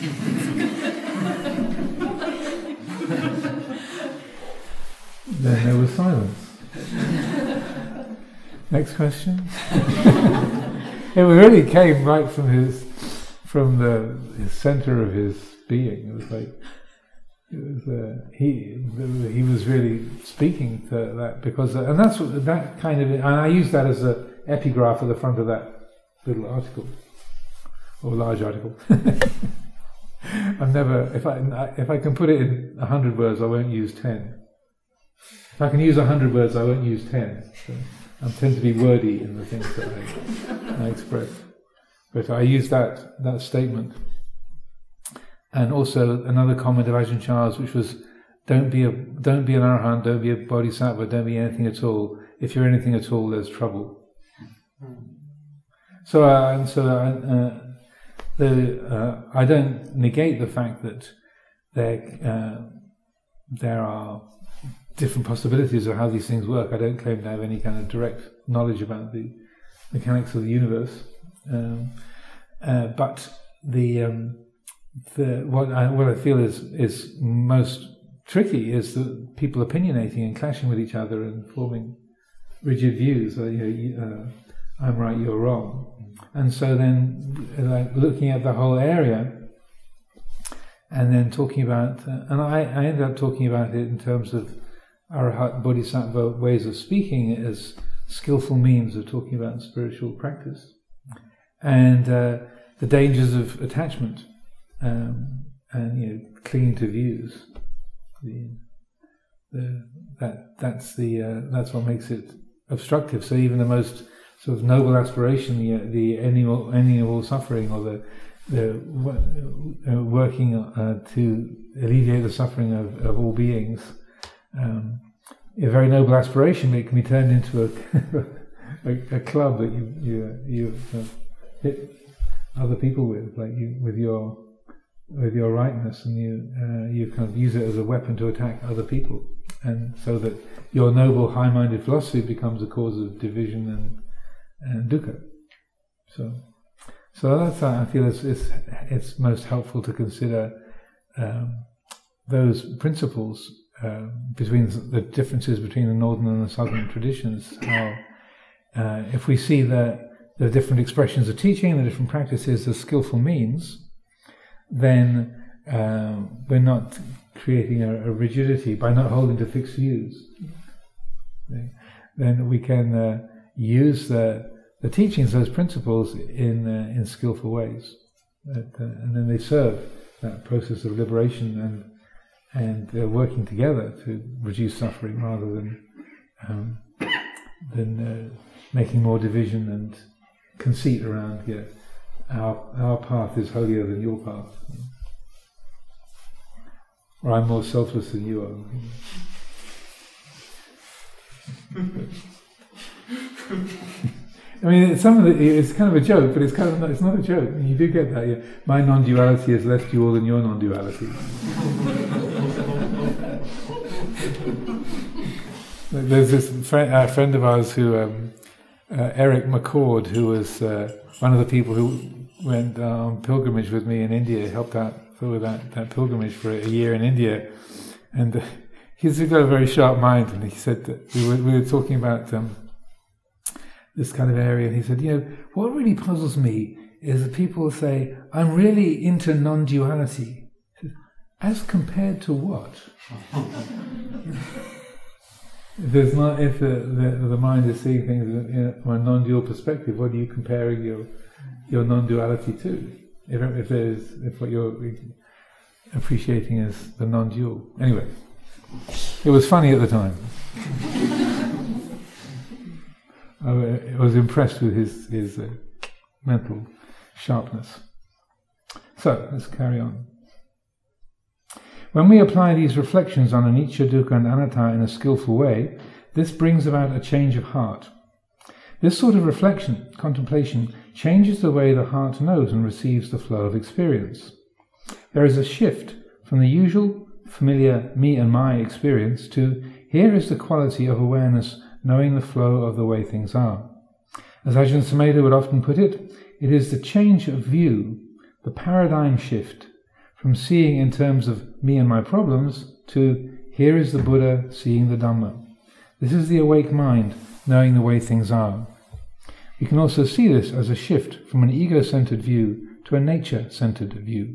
Then there was silence. Next question. It really came right from his, from the his center of his being. It was like, it was uh, he he was really speaking to that, because uh, and that's what, that kind of, and I use that as an epigraph at the front of that little article or large article. I've never, if I if I can put it in a hundred words, I won't use ten. If I can use a hundred words, I won't use ten. So I tend to be wordy in the things that I, I express. But I use that that statement. And also another comment of Ajahn Chah's, which was, don't be a don't be an Arahant, don't be a Bodhisattva, don't be anything at all. If you're anything at all, there's trouble. So, uh, and so uh, uh, the uh, I don't negate the fact that there uh, there are different possibilities of how these things work. I don't claim to have any kind of direct knowledge about the mechanics of the universe, um, uh, but the um, the what I what I feel is is most tricky is that people opinionating and clashing with each other and forming rigid views. Uh, you know, uh, I'm right, you're wrong, and so then like looking at the whole area. And then talking about, uh, and I, I ended up talking about it in terms of Arahat Bodhisattva ways of speaking as skillful means of talking about spiritual practice, and uh, the dangers of attachment, um, and you know, clinging to views. The, the, that that's the uh, that's what makes it obstructive. So even the most sort of noble aspiration, the the ending of, ending of all suffering, or the the uh, working uh, to alleviate the suffering of, of all beings, um, a very noble aspiration, but it can be turned into a a, a club that you you you uh, hit other people with, like you with your with your rightness, and you uh, you kind of use it as a weapon to attack other people, and so that your noble high-minded philosophy becomes a cause of division and and dukkha. So. So that's uh, I feel it's, it's it's most helpful to consider um, those principles uh, between the differences between the northern and the southern traditions. How uh, if we see the the different expressions of teaching, the different practices as skillful means, then uh, we're not creating a, a rigidity by not holding to fixed views. Then we can uh, use the the teachings, those principles, in uh, in skillful ways, that, uh, and then they serve that process of liberation and and uh, working together to reduce suffering, rather than um, than uh, making more division and conceit around. Yeah, our our path is holier than your path, or I'm more selfless than you are. I mean, some of it, it's kind of a joke, but it's kind of not, it's not a joke. I mean, you do get that. Yeah. My non-duality is less dual than your non-duality. There's this friend, uh, friend of ours who, um, uh, Eric McCord, who was uh, one of the people who went uh, on pilgrimage with me in India, helped out with that, that pilgrimage for a year in India, and uh, he's got a very sharp mind. And he said that we were we were talking about. Um, this kind of area, and he said, you know, what really puzzles me is that people say, I'm really into non-duality. Said, as compared to what? If there's not, if the, the, the mind is seeing things you know, from a non-dual perspective, what are you comparing your your non-duality to? If, if there's, if what you're, appreciating as the non-dual. Anyway, it was funny at the time. I was impressed with his, his uh, mental sharpness. So, let's carry on. When we apply these reflections on anicca, dukkha and anatta in a skillful way, this brings about a change of heart. This sort of reflection, contemplation, changes the way the heart knows and receives the flow of experience. There is a shift from the usual, familiar me and my experience to here is the quality of awareness knowing the flow of the way things are. As Ajahn Sumedho would often put it, it is the change of view, the paradigm shift, from seeing in terms of me and my problems to here is the Buddha seeing the Dhamma. This is the awake mind knowing the way things are. We can also see this as a shift from an ego-centered view to a nature-centered view.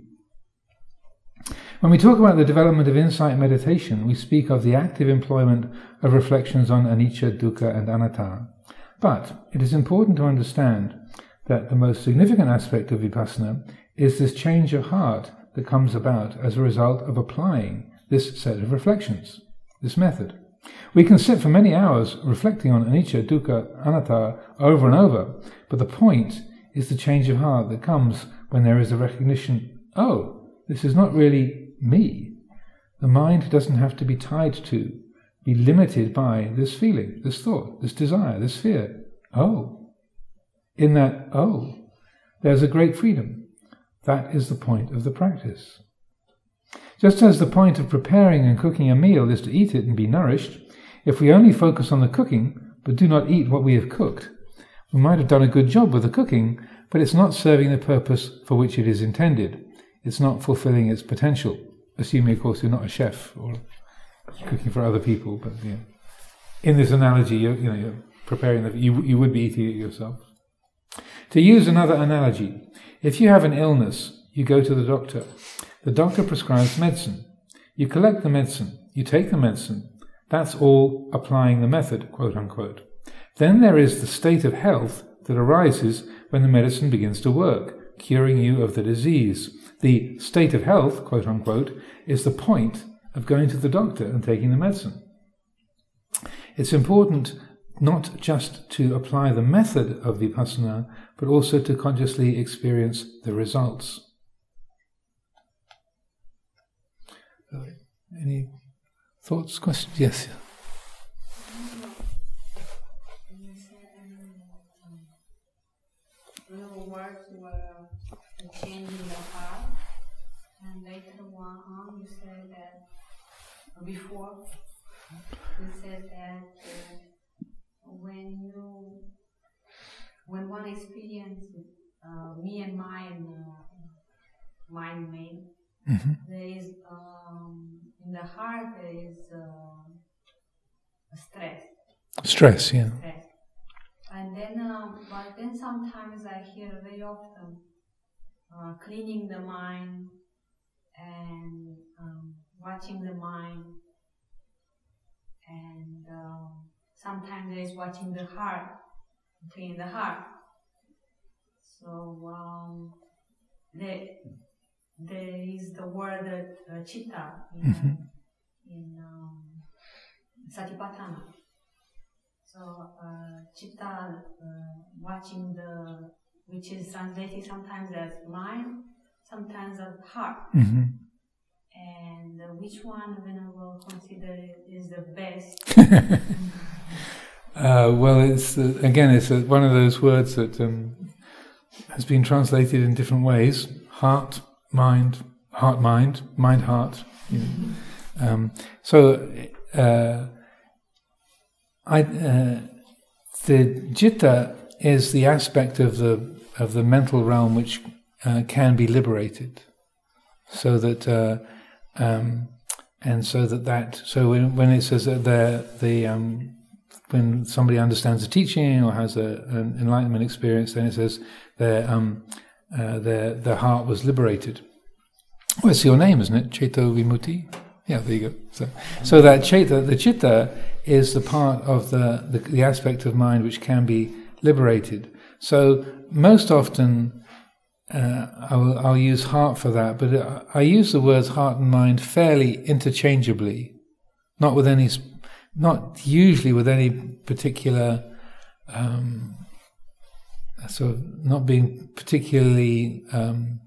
When we talk about the development of insight meditation, we speak of the active employment of reflections on anicca, dukkha and anatta. But it is important to understand that the most significant aspect of vipassana is this change of heart that comes about as a result of applying this set of reflections, this method. We can sit for many hours reflecting on anicca, dukkha, anatta over and over, but the point is the change of heart that comes when there is a recognition, oh, this is not really me. The mind doesn't have to be tied to, be limited by this feeling, this thought, this desire, this fear. Oh, in that oh, there's a great freedom. That is the point of the practice. Just as the point of preparing and cooking a meal is to eat it and be nourished, if we only focus on the cooking but do not eat what we have cooked, we might have done a good job with the cooking, but it's not serving the purpose for which it is intended. It's not fulfilling its potential, assuming, of course, you're not a chef or cooking for other people. But you know, in this analogy, you're, you know, you're preparing the, you you would be eating it yourself. To use another analogy, if you have an illness, you go to the doctor. The doctor prescribes medicine. You collect the medicine. You take the medicine. That's all applying the method, quote unquote. Then there is the state of health that arises when the medicine begins to work, curing you of the disease. The state of health, quote unquote, is the point of going to the doctor and taking the medicine. It's important not just to apply the method of vipassana, but also to consciously experience the results. Any thoughts, questions? Yes. Little words were changing the heart, and later on you said that before you said that uh, when you when one experiences uh, me and mine uh, mind made, mm-hmm. there is um, in the heart there is uh, a stress. Stress, yeah. Stress. And then, uh, but then sometimes I hear very often uh, cleaning the mind and um, watching the mind, and uh, sometimes there is watching the heart, cleaning the heart. So um, there, there is the word uh, chitta in, mm-hmm. in um, Satipatthana. So uh, chitta, uh, watching the, which is translated sometimes as mind, sometimes as heart. Mm-hmm. And uh, which one, when I will consider it, is the best? uh, well, it's uh, again, it's uh, one of those words that um, has been translated in different ways: heart, mind, heart, mind, mind, heart. You know. um, so. Uh, I, uh, the citta is the aspect of the of the mental realm which uh, can be liberated, so that uh, um, and so that that so when, when it says that the the um, when somebody understands the teaching or has a, an enlightenment experience, then it says their um, uh, their their heart was liberated. Well, it's your name, isn't it? Ceto Vimutti. Yeah, there you go. So, so that citta, the citta, is the part of the, the the aspect of mind which can be liberated. So most often, uh, I'll, I'll use heart for that, but I use the words heart and mind fairly interchangeably, not with any, not usually with any particular, um, sort of not being particularly, um,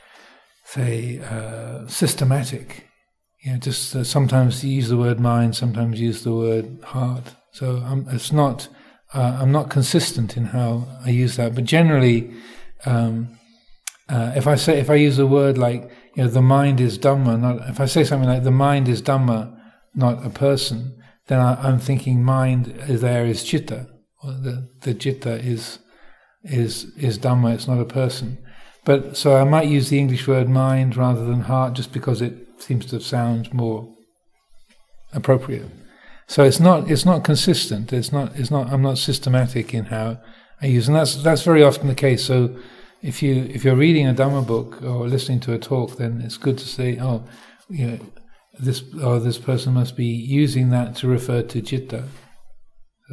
say, uh, systematic. You know, just uh, sometimes use the word mind, sometimes use the word heart. So um, it's not, uh, I'm not consistent in how I use that. But generally, um, uh, if I say, if I use a word like, you know, the mind is Dhamma, not, if I say something like the mind is Dhamma, not a person, then I, I'm thinking mind is there is Chitta, or the the Chitta is is is Dhamma. It's not a person. But so I might use the English word mind rather than heart, just because it seems to sound more appropriate. So it's not it's not consistent. It's not it's not I'm not systematic in how I use, and that's that's very often the case. So if you if you're reading a Dhamma book or listening to a talk, then it's good to say, oh, you know, this or this person must be using that to refer to Citta. So.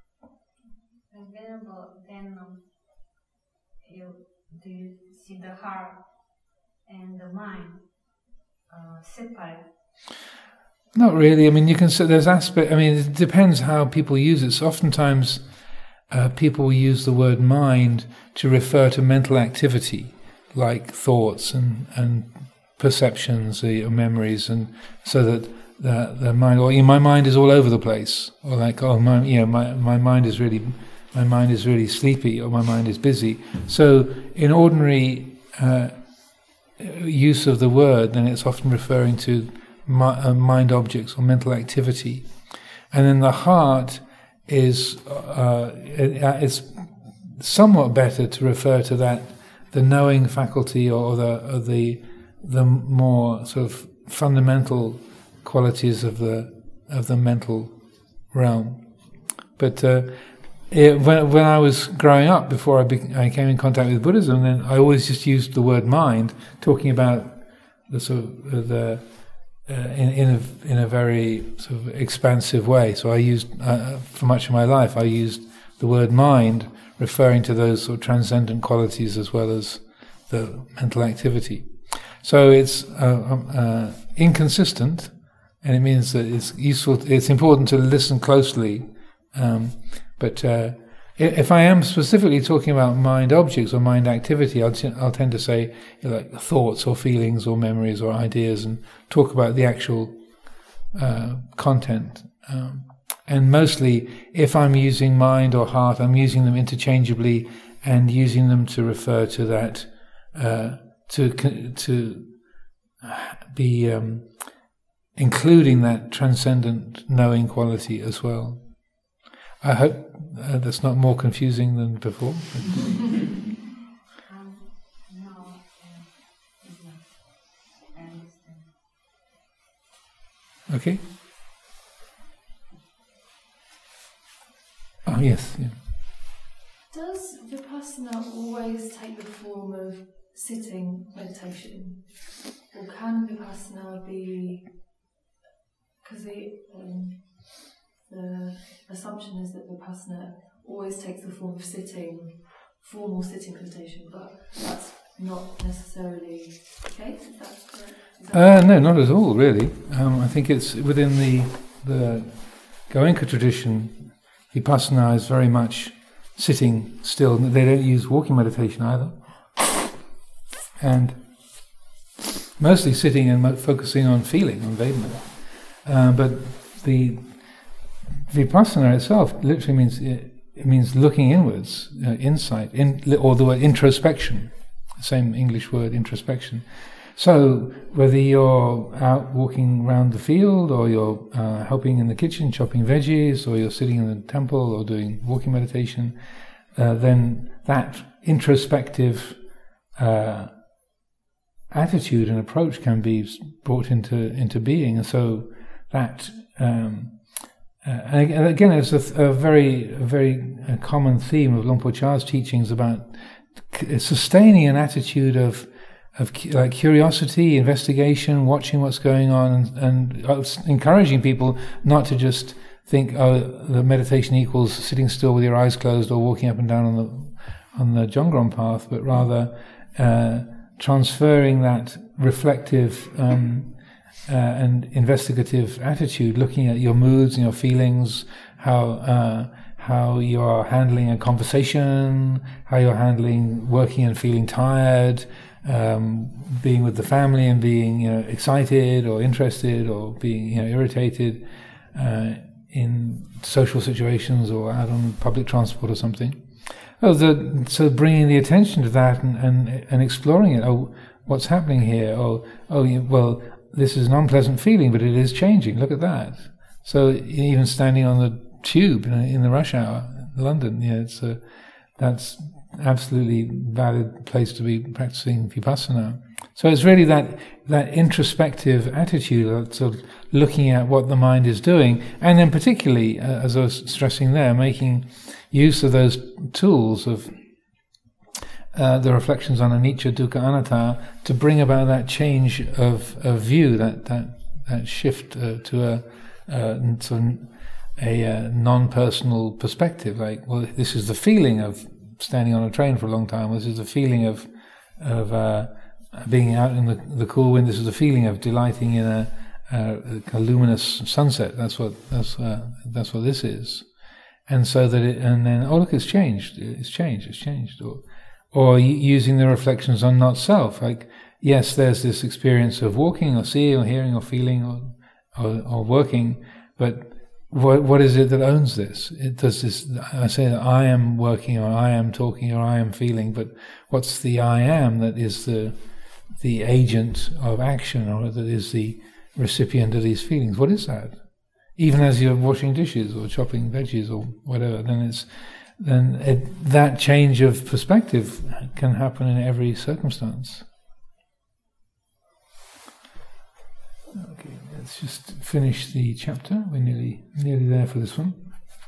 And then about then um, you do you see the heart and the mind uh, separate? Not really. I mean, you can say there's aspect. I mean, it depends how people use it. So oftentimes, uh, people use the word mind to refer to mental activity, like thoughts and and perceptions or memories, and so that the the mind, or you know, my mind is all over the place, or like, oh, my, you know, my my mind is really, my mind is really sleepy, or my mind is busy. So in ordinary uh, use of the word, then it's often referring to mind objects or mental activity. And then the heart is uh, it, it's somewhat better to refer to that, the knowing faculty, or the or the the more sort of fundamental qualities of the of the mental realm. But uh, it, when when I was growing up, before I, be, I came in contact with Buddhism, then I always just used the word mind, talking about the sort of uh, the Uh, in in a in a very sort of expansive way. So I used uh, for much of my life I used the word mind, referring to those sort of transcendent qualities as well as the mental activity. So it's uh, um, uh, inconsistent, and it means that it's useful. It's important to listen closely. Um, but uh, if I am specifically talking about mind objects or mind activity, I'll, t- I'll tend to say, you know, like thoughts or feelings or memories or ideas, and talk about the actual uh, content. Um, and mostly, if I'm using mind or heart, I'm using them interchangeably and using them to refer to that, uh, to to be um, including that transcendent knowing quality as well. I hope uh, that's not more confusing than before. um, no, uh, I understand. Okay. Oh yes. Yeah. Does Vipassana always take the form of sitting meditation, or can Vipassana be? Because the um, The assumption is that Vipassana always takes the form of sitting, formal sitting meditation, but that's not necessarily the case. Is that correct? Is that Uh, no, not at all, really. Um, I think it's within the the Goenka tradition. Vipassana is very much sitting still. They don't use walking meditation either, and mostly sitting and mo- focusing on feeling, on Vedana. Uh, but the Vipassana itself literally means it, it means looking inwards, uh, insight, in, or the word introspection, the same English word, introspection. So whether you're out walking around the field, or you're uh, helping in the kitchen chopping veggies, or you're sitting in the temple or doing walking meditation, uh, then that introspective uh, attitude and approach can be brought into into being, and so that. Um, Uh, and again, it's a, a very, a very a common theme of Luang Por Chah's teachings about c- sustaining an attitude of, of cu- like curiosity, investigation, watching what's going on, and, and uh, encouraging people not to just think, oh, the meditation equals sitting still with your eyes closed or walking up and down on the on the Jongrom path, but rather uh, transferring that reflective um, uh, and investigative attitude, looking at your moods and your feelings, how uh, how you are handling a conversation, how you're handling working and feeling tired, um, being with the family and being, you know, excited or interested, or being, you know, irritated uh, in social situations or out on public transport or something. Oh, the, so bringing the attention to that and, and and exploring it. Oh, what's happening here? Oh, oh, well, this is an unpleasant feeling, but it is changing. Look at that. So even standing on the tube in, in the rush hour in London, yeah, it's a, that's absolutely valid place to be practicing vipassana. So it's really that that introspective attitude, sort of looking at what the mind is doing, and then particularly, uh, as I was stressing there, making use of those tools of uh, the reflections on anicca, dukkha, anatta to bring about that change of, of view, that that that shift uh, to a uh, sort of a uh, non-personal perspective. Like, well, this is the feeling of standing on a train for a long time. This is the feeling of of uh, being out in the, the cool wind. This is the feeling of delighting in a, a, a luminous sunset. That's what that's uh, that's what this is. And so that it, and then, oh look, it's changed. It's changed. It's changed. Or, or using the reflections on not self. Like, yes, there's this experience of walking, or seeing, or hearing, or feeling, or or, or working, but what what is it that owns this? It does this. I say that I am working, or I am talking, or I am feeling. But what's the I am that is the the agent of action, or that is the recipient of these feelings? What is that? Even as you're washing dishes or chopping veggies or whatever, then it's then it, that change of perspective can happen in every circumstance. Okay, let's just finish the chapter. We're nearly nearly there for this one.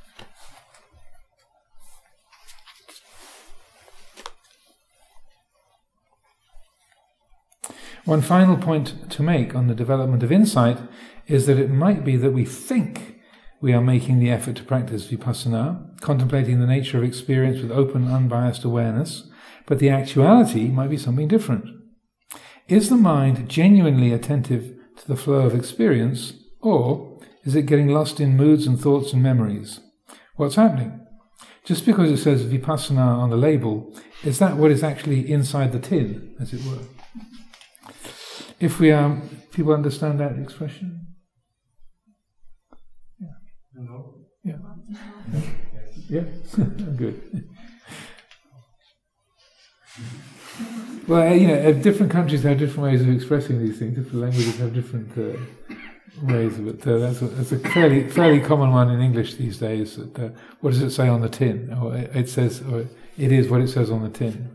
One final point to make on the development of insight is that it might be that we think we are making the effort to practice vipassana, contemplating the nature of experience with open, unbiased awareness, but the actuality might be something different. Is the mind genuinely attentive to the flow of experience, or is it getting lost in moods and thoughts and memories? What's happening? Just because it says vipassana on the label, is that what is actually inside the tin, as it were? If we are, people understand that expression? Yeah. No. Yeah. Yeah. Good. Well, you know, different countries have different ways of expressing these things. Different languages have different uh, ways of it. Uh, that's, a, that's a fairly fairly common one in English these days. That, uh, what does it say on the tin? Or it, it says, or it is what it says on the tin.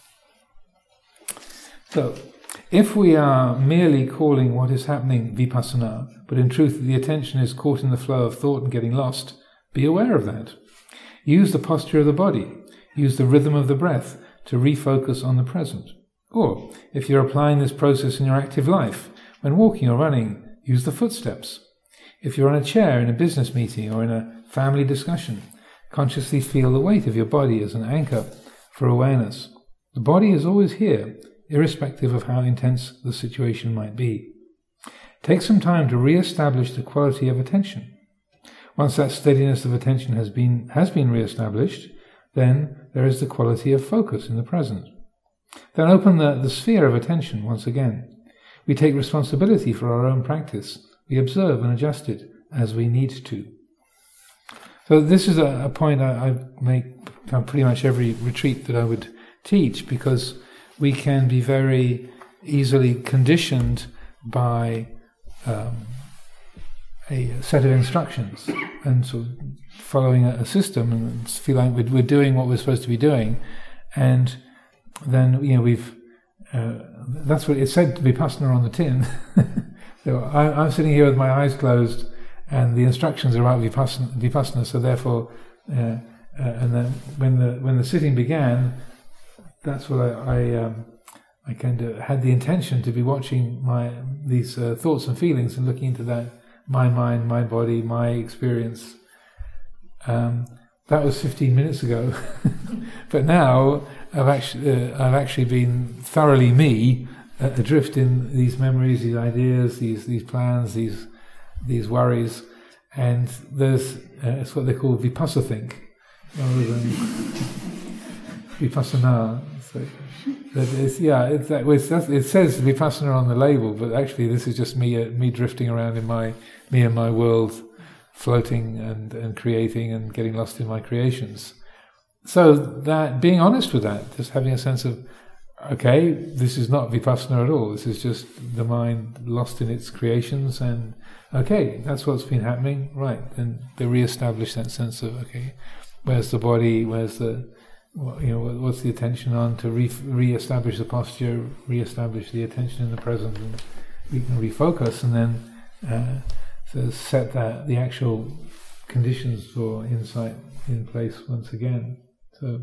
So, if we are merely calling what is happening vipassana, but in truth the attention is caught in the flow of thought and getting lost, be aware of that. Use the posture of the body. Use the rhythm of the breath to refocus on the present. Or, if you're applying this process in your active life, when walking or running, use the footsteps. If you're on a chair in a business meeting or in a family discussion, consciously feel the weight of your body as an anchor for awareness. The body is always here, irrespective of how intense the situation might be. Take some time to re-establish the quality of attention. Once that steadiness of attention has been has been re-established, then there is the quality of focus in the present. Then open the, the sphere of attention once again. We take responsibility for our own practice. We observe and adjust it as we need to. So this is a, a point I, I make on pretty much every retreat that I would teach, because we can be very easily conditioned by um, a set of instructions and sort of following a, a system, and feel like we're, we're doing what we're supposed to be doing, and then you know we've uh, that's what it said to vipassana on the tin. So I, I'm sitting here with my eyes closed, and the instructions are about vipassana. vipassana so therefore, uh, uh, and then when the when the sitting began, that's what I I, um, I kind of had the intention to be watching my these uh, thoughts and feelings and looking into that, my mind, my body, my experience. Um, that was fifteen minutes ago, but now I've actually, uh, I've actually been thoroughly me, uh, adrift in these memories, these ideas, these these plans, these these worries, and there's uh, it's what they call vipassana think, rather than vipassana. So that is, yeah, it's that, it's, it says vipassana on the label, but actually this is just me, uh, me drifting around in my me and my world, floating and and creating and getting lost in my creations. So that being honest with that, just having a sense of, okay, this is not vipassana at all. This is just the mind lost in its creations, and okay, that's what's been happening. Right, then they re-establish that sense of, okay, where's the body? Where's the, you know, what's the attention on to re- re-establish the posture, re-establish the attention in the present, and we can refocus, and then uh, so set that the actual conditions for insight in place once again. So,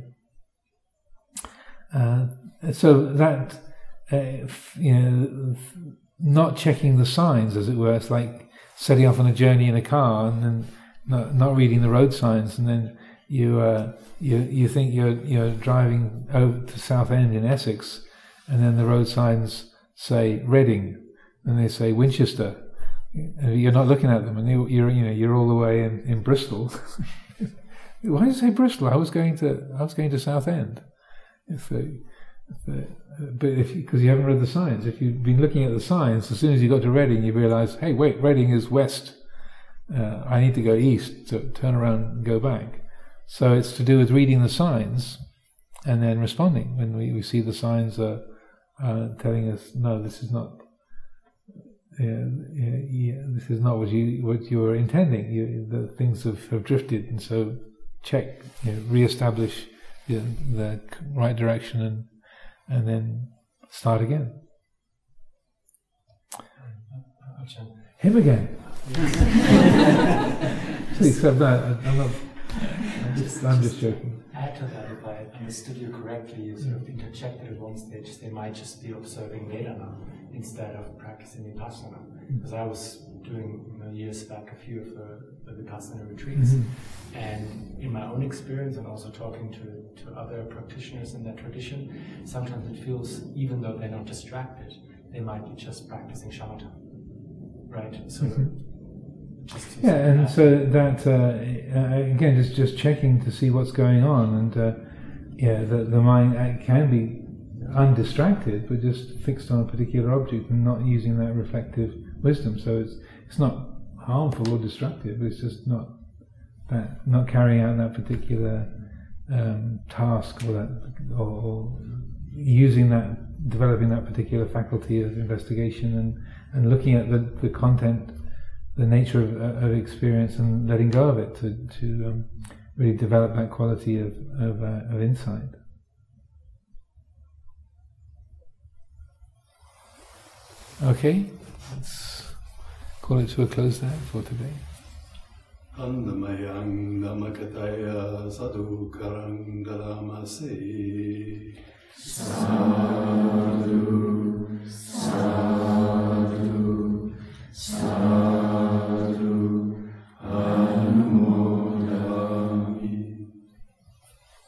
uh, so that uh, you know, not checking the signs, as it were, it's like setting off on a journey in a car and then not, not reading the road signs, and then you uh, you you think you're you're driving over to Southend in Essex, and then the road signs say Reading, and they say Winchester. You're not looking at them, and you, you're you know you're all the way in, in Bristol. Why did you say Bristol? I was going to I was going to Southend. If the, if the, but if because you, you haven't read the signs, if you've been looking at the signs, as soon as you got to Reading, you realise, hey, wait, Reading is west. Uh, I need to go east. So turn around and go back. So it's to do with reading the signs and then responding when we, we see the signs are uh, telling us, no, this is not. Yeah, yeah, yeah, this is not what you what you were intending. You, the things have, have drifted, and so check, you know, re-establish the, the right direction, and and then start again. Him again. Please, I'm not. I'm not. I'm just, I'm just joking. Add to that, if I understood you correctly, you sort of interjected at one stage they might just be observing Vedana instead of practicing Vipassana. Because I was doing, you know, years back a few of the, the Vipassana retreats, mm-hmm. and in my own experience and also talking to, to other practitioners in that tradition, sometimes it feels, even though they're not distracted, they might be just practicing shamatha, right? So. Mm-hmm. Yeah, and that. so that uh, again, just just checking to see what's going on, and uh, yeah, the the mind can be undistracted, but just fixed on a particular object and not using that reflective wisdom. So it's it's not harmful or destructive. It's just not that not carrying out that particular um, task or that or, or using that, developing that particular faculty of investigation and and looking at the the content, the nature of, of experience, and letting go of it to to um, really develop that quality of of, uh, of insight. Okay, let's call it to a close there for today. Annamayang Dhammakataya Sadhu Karang Dalamase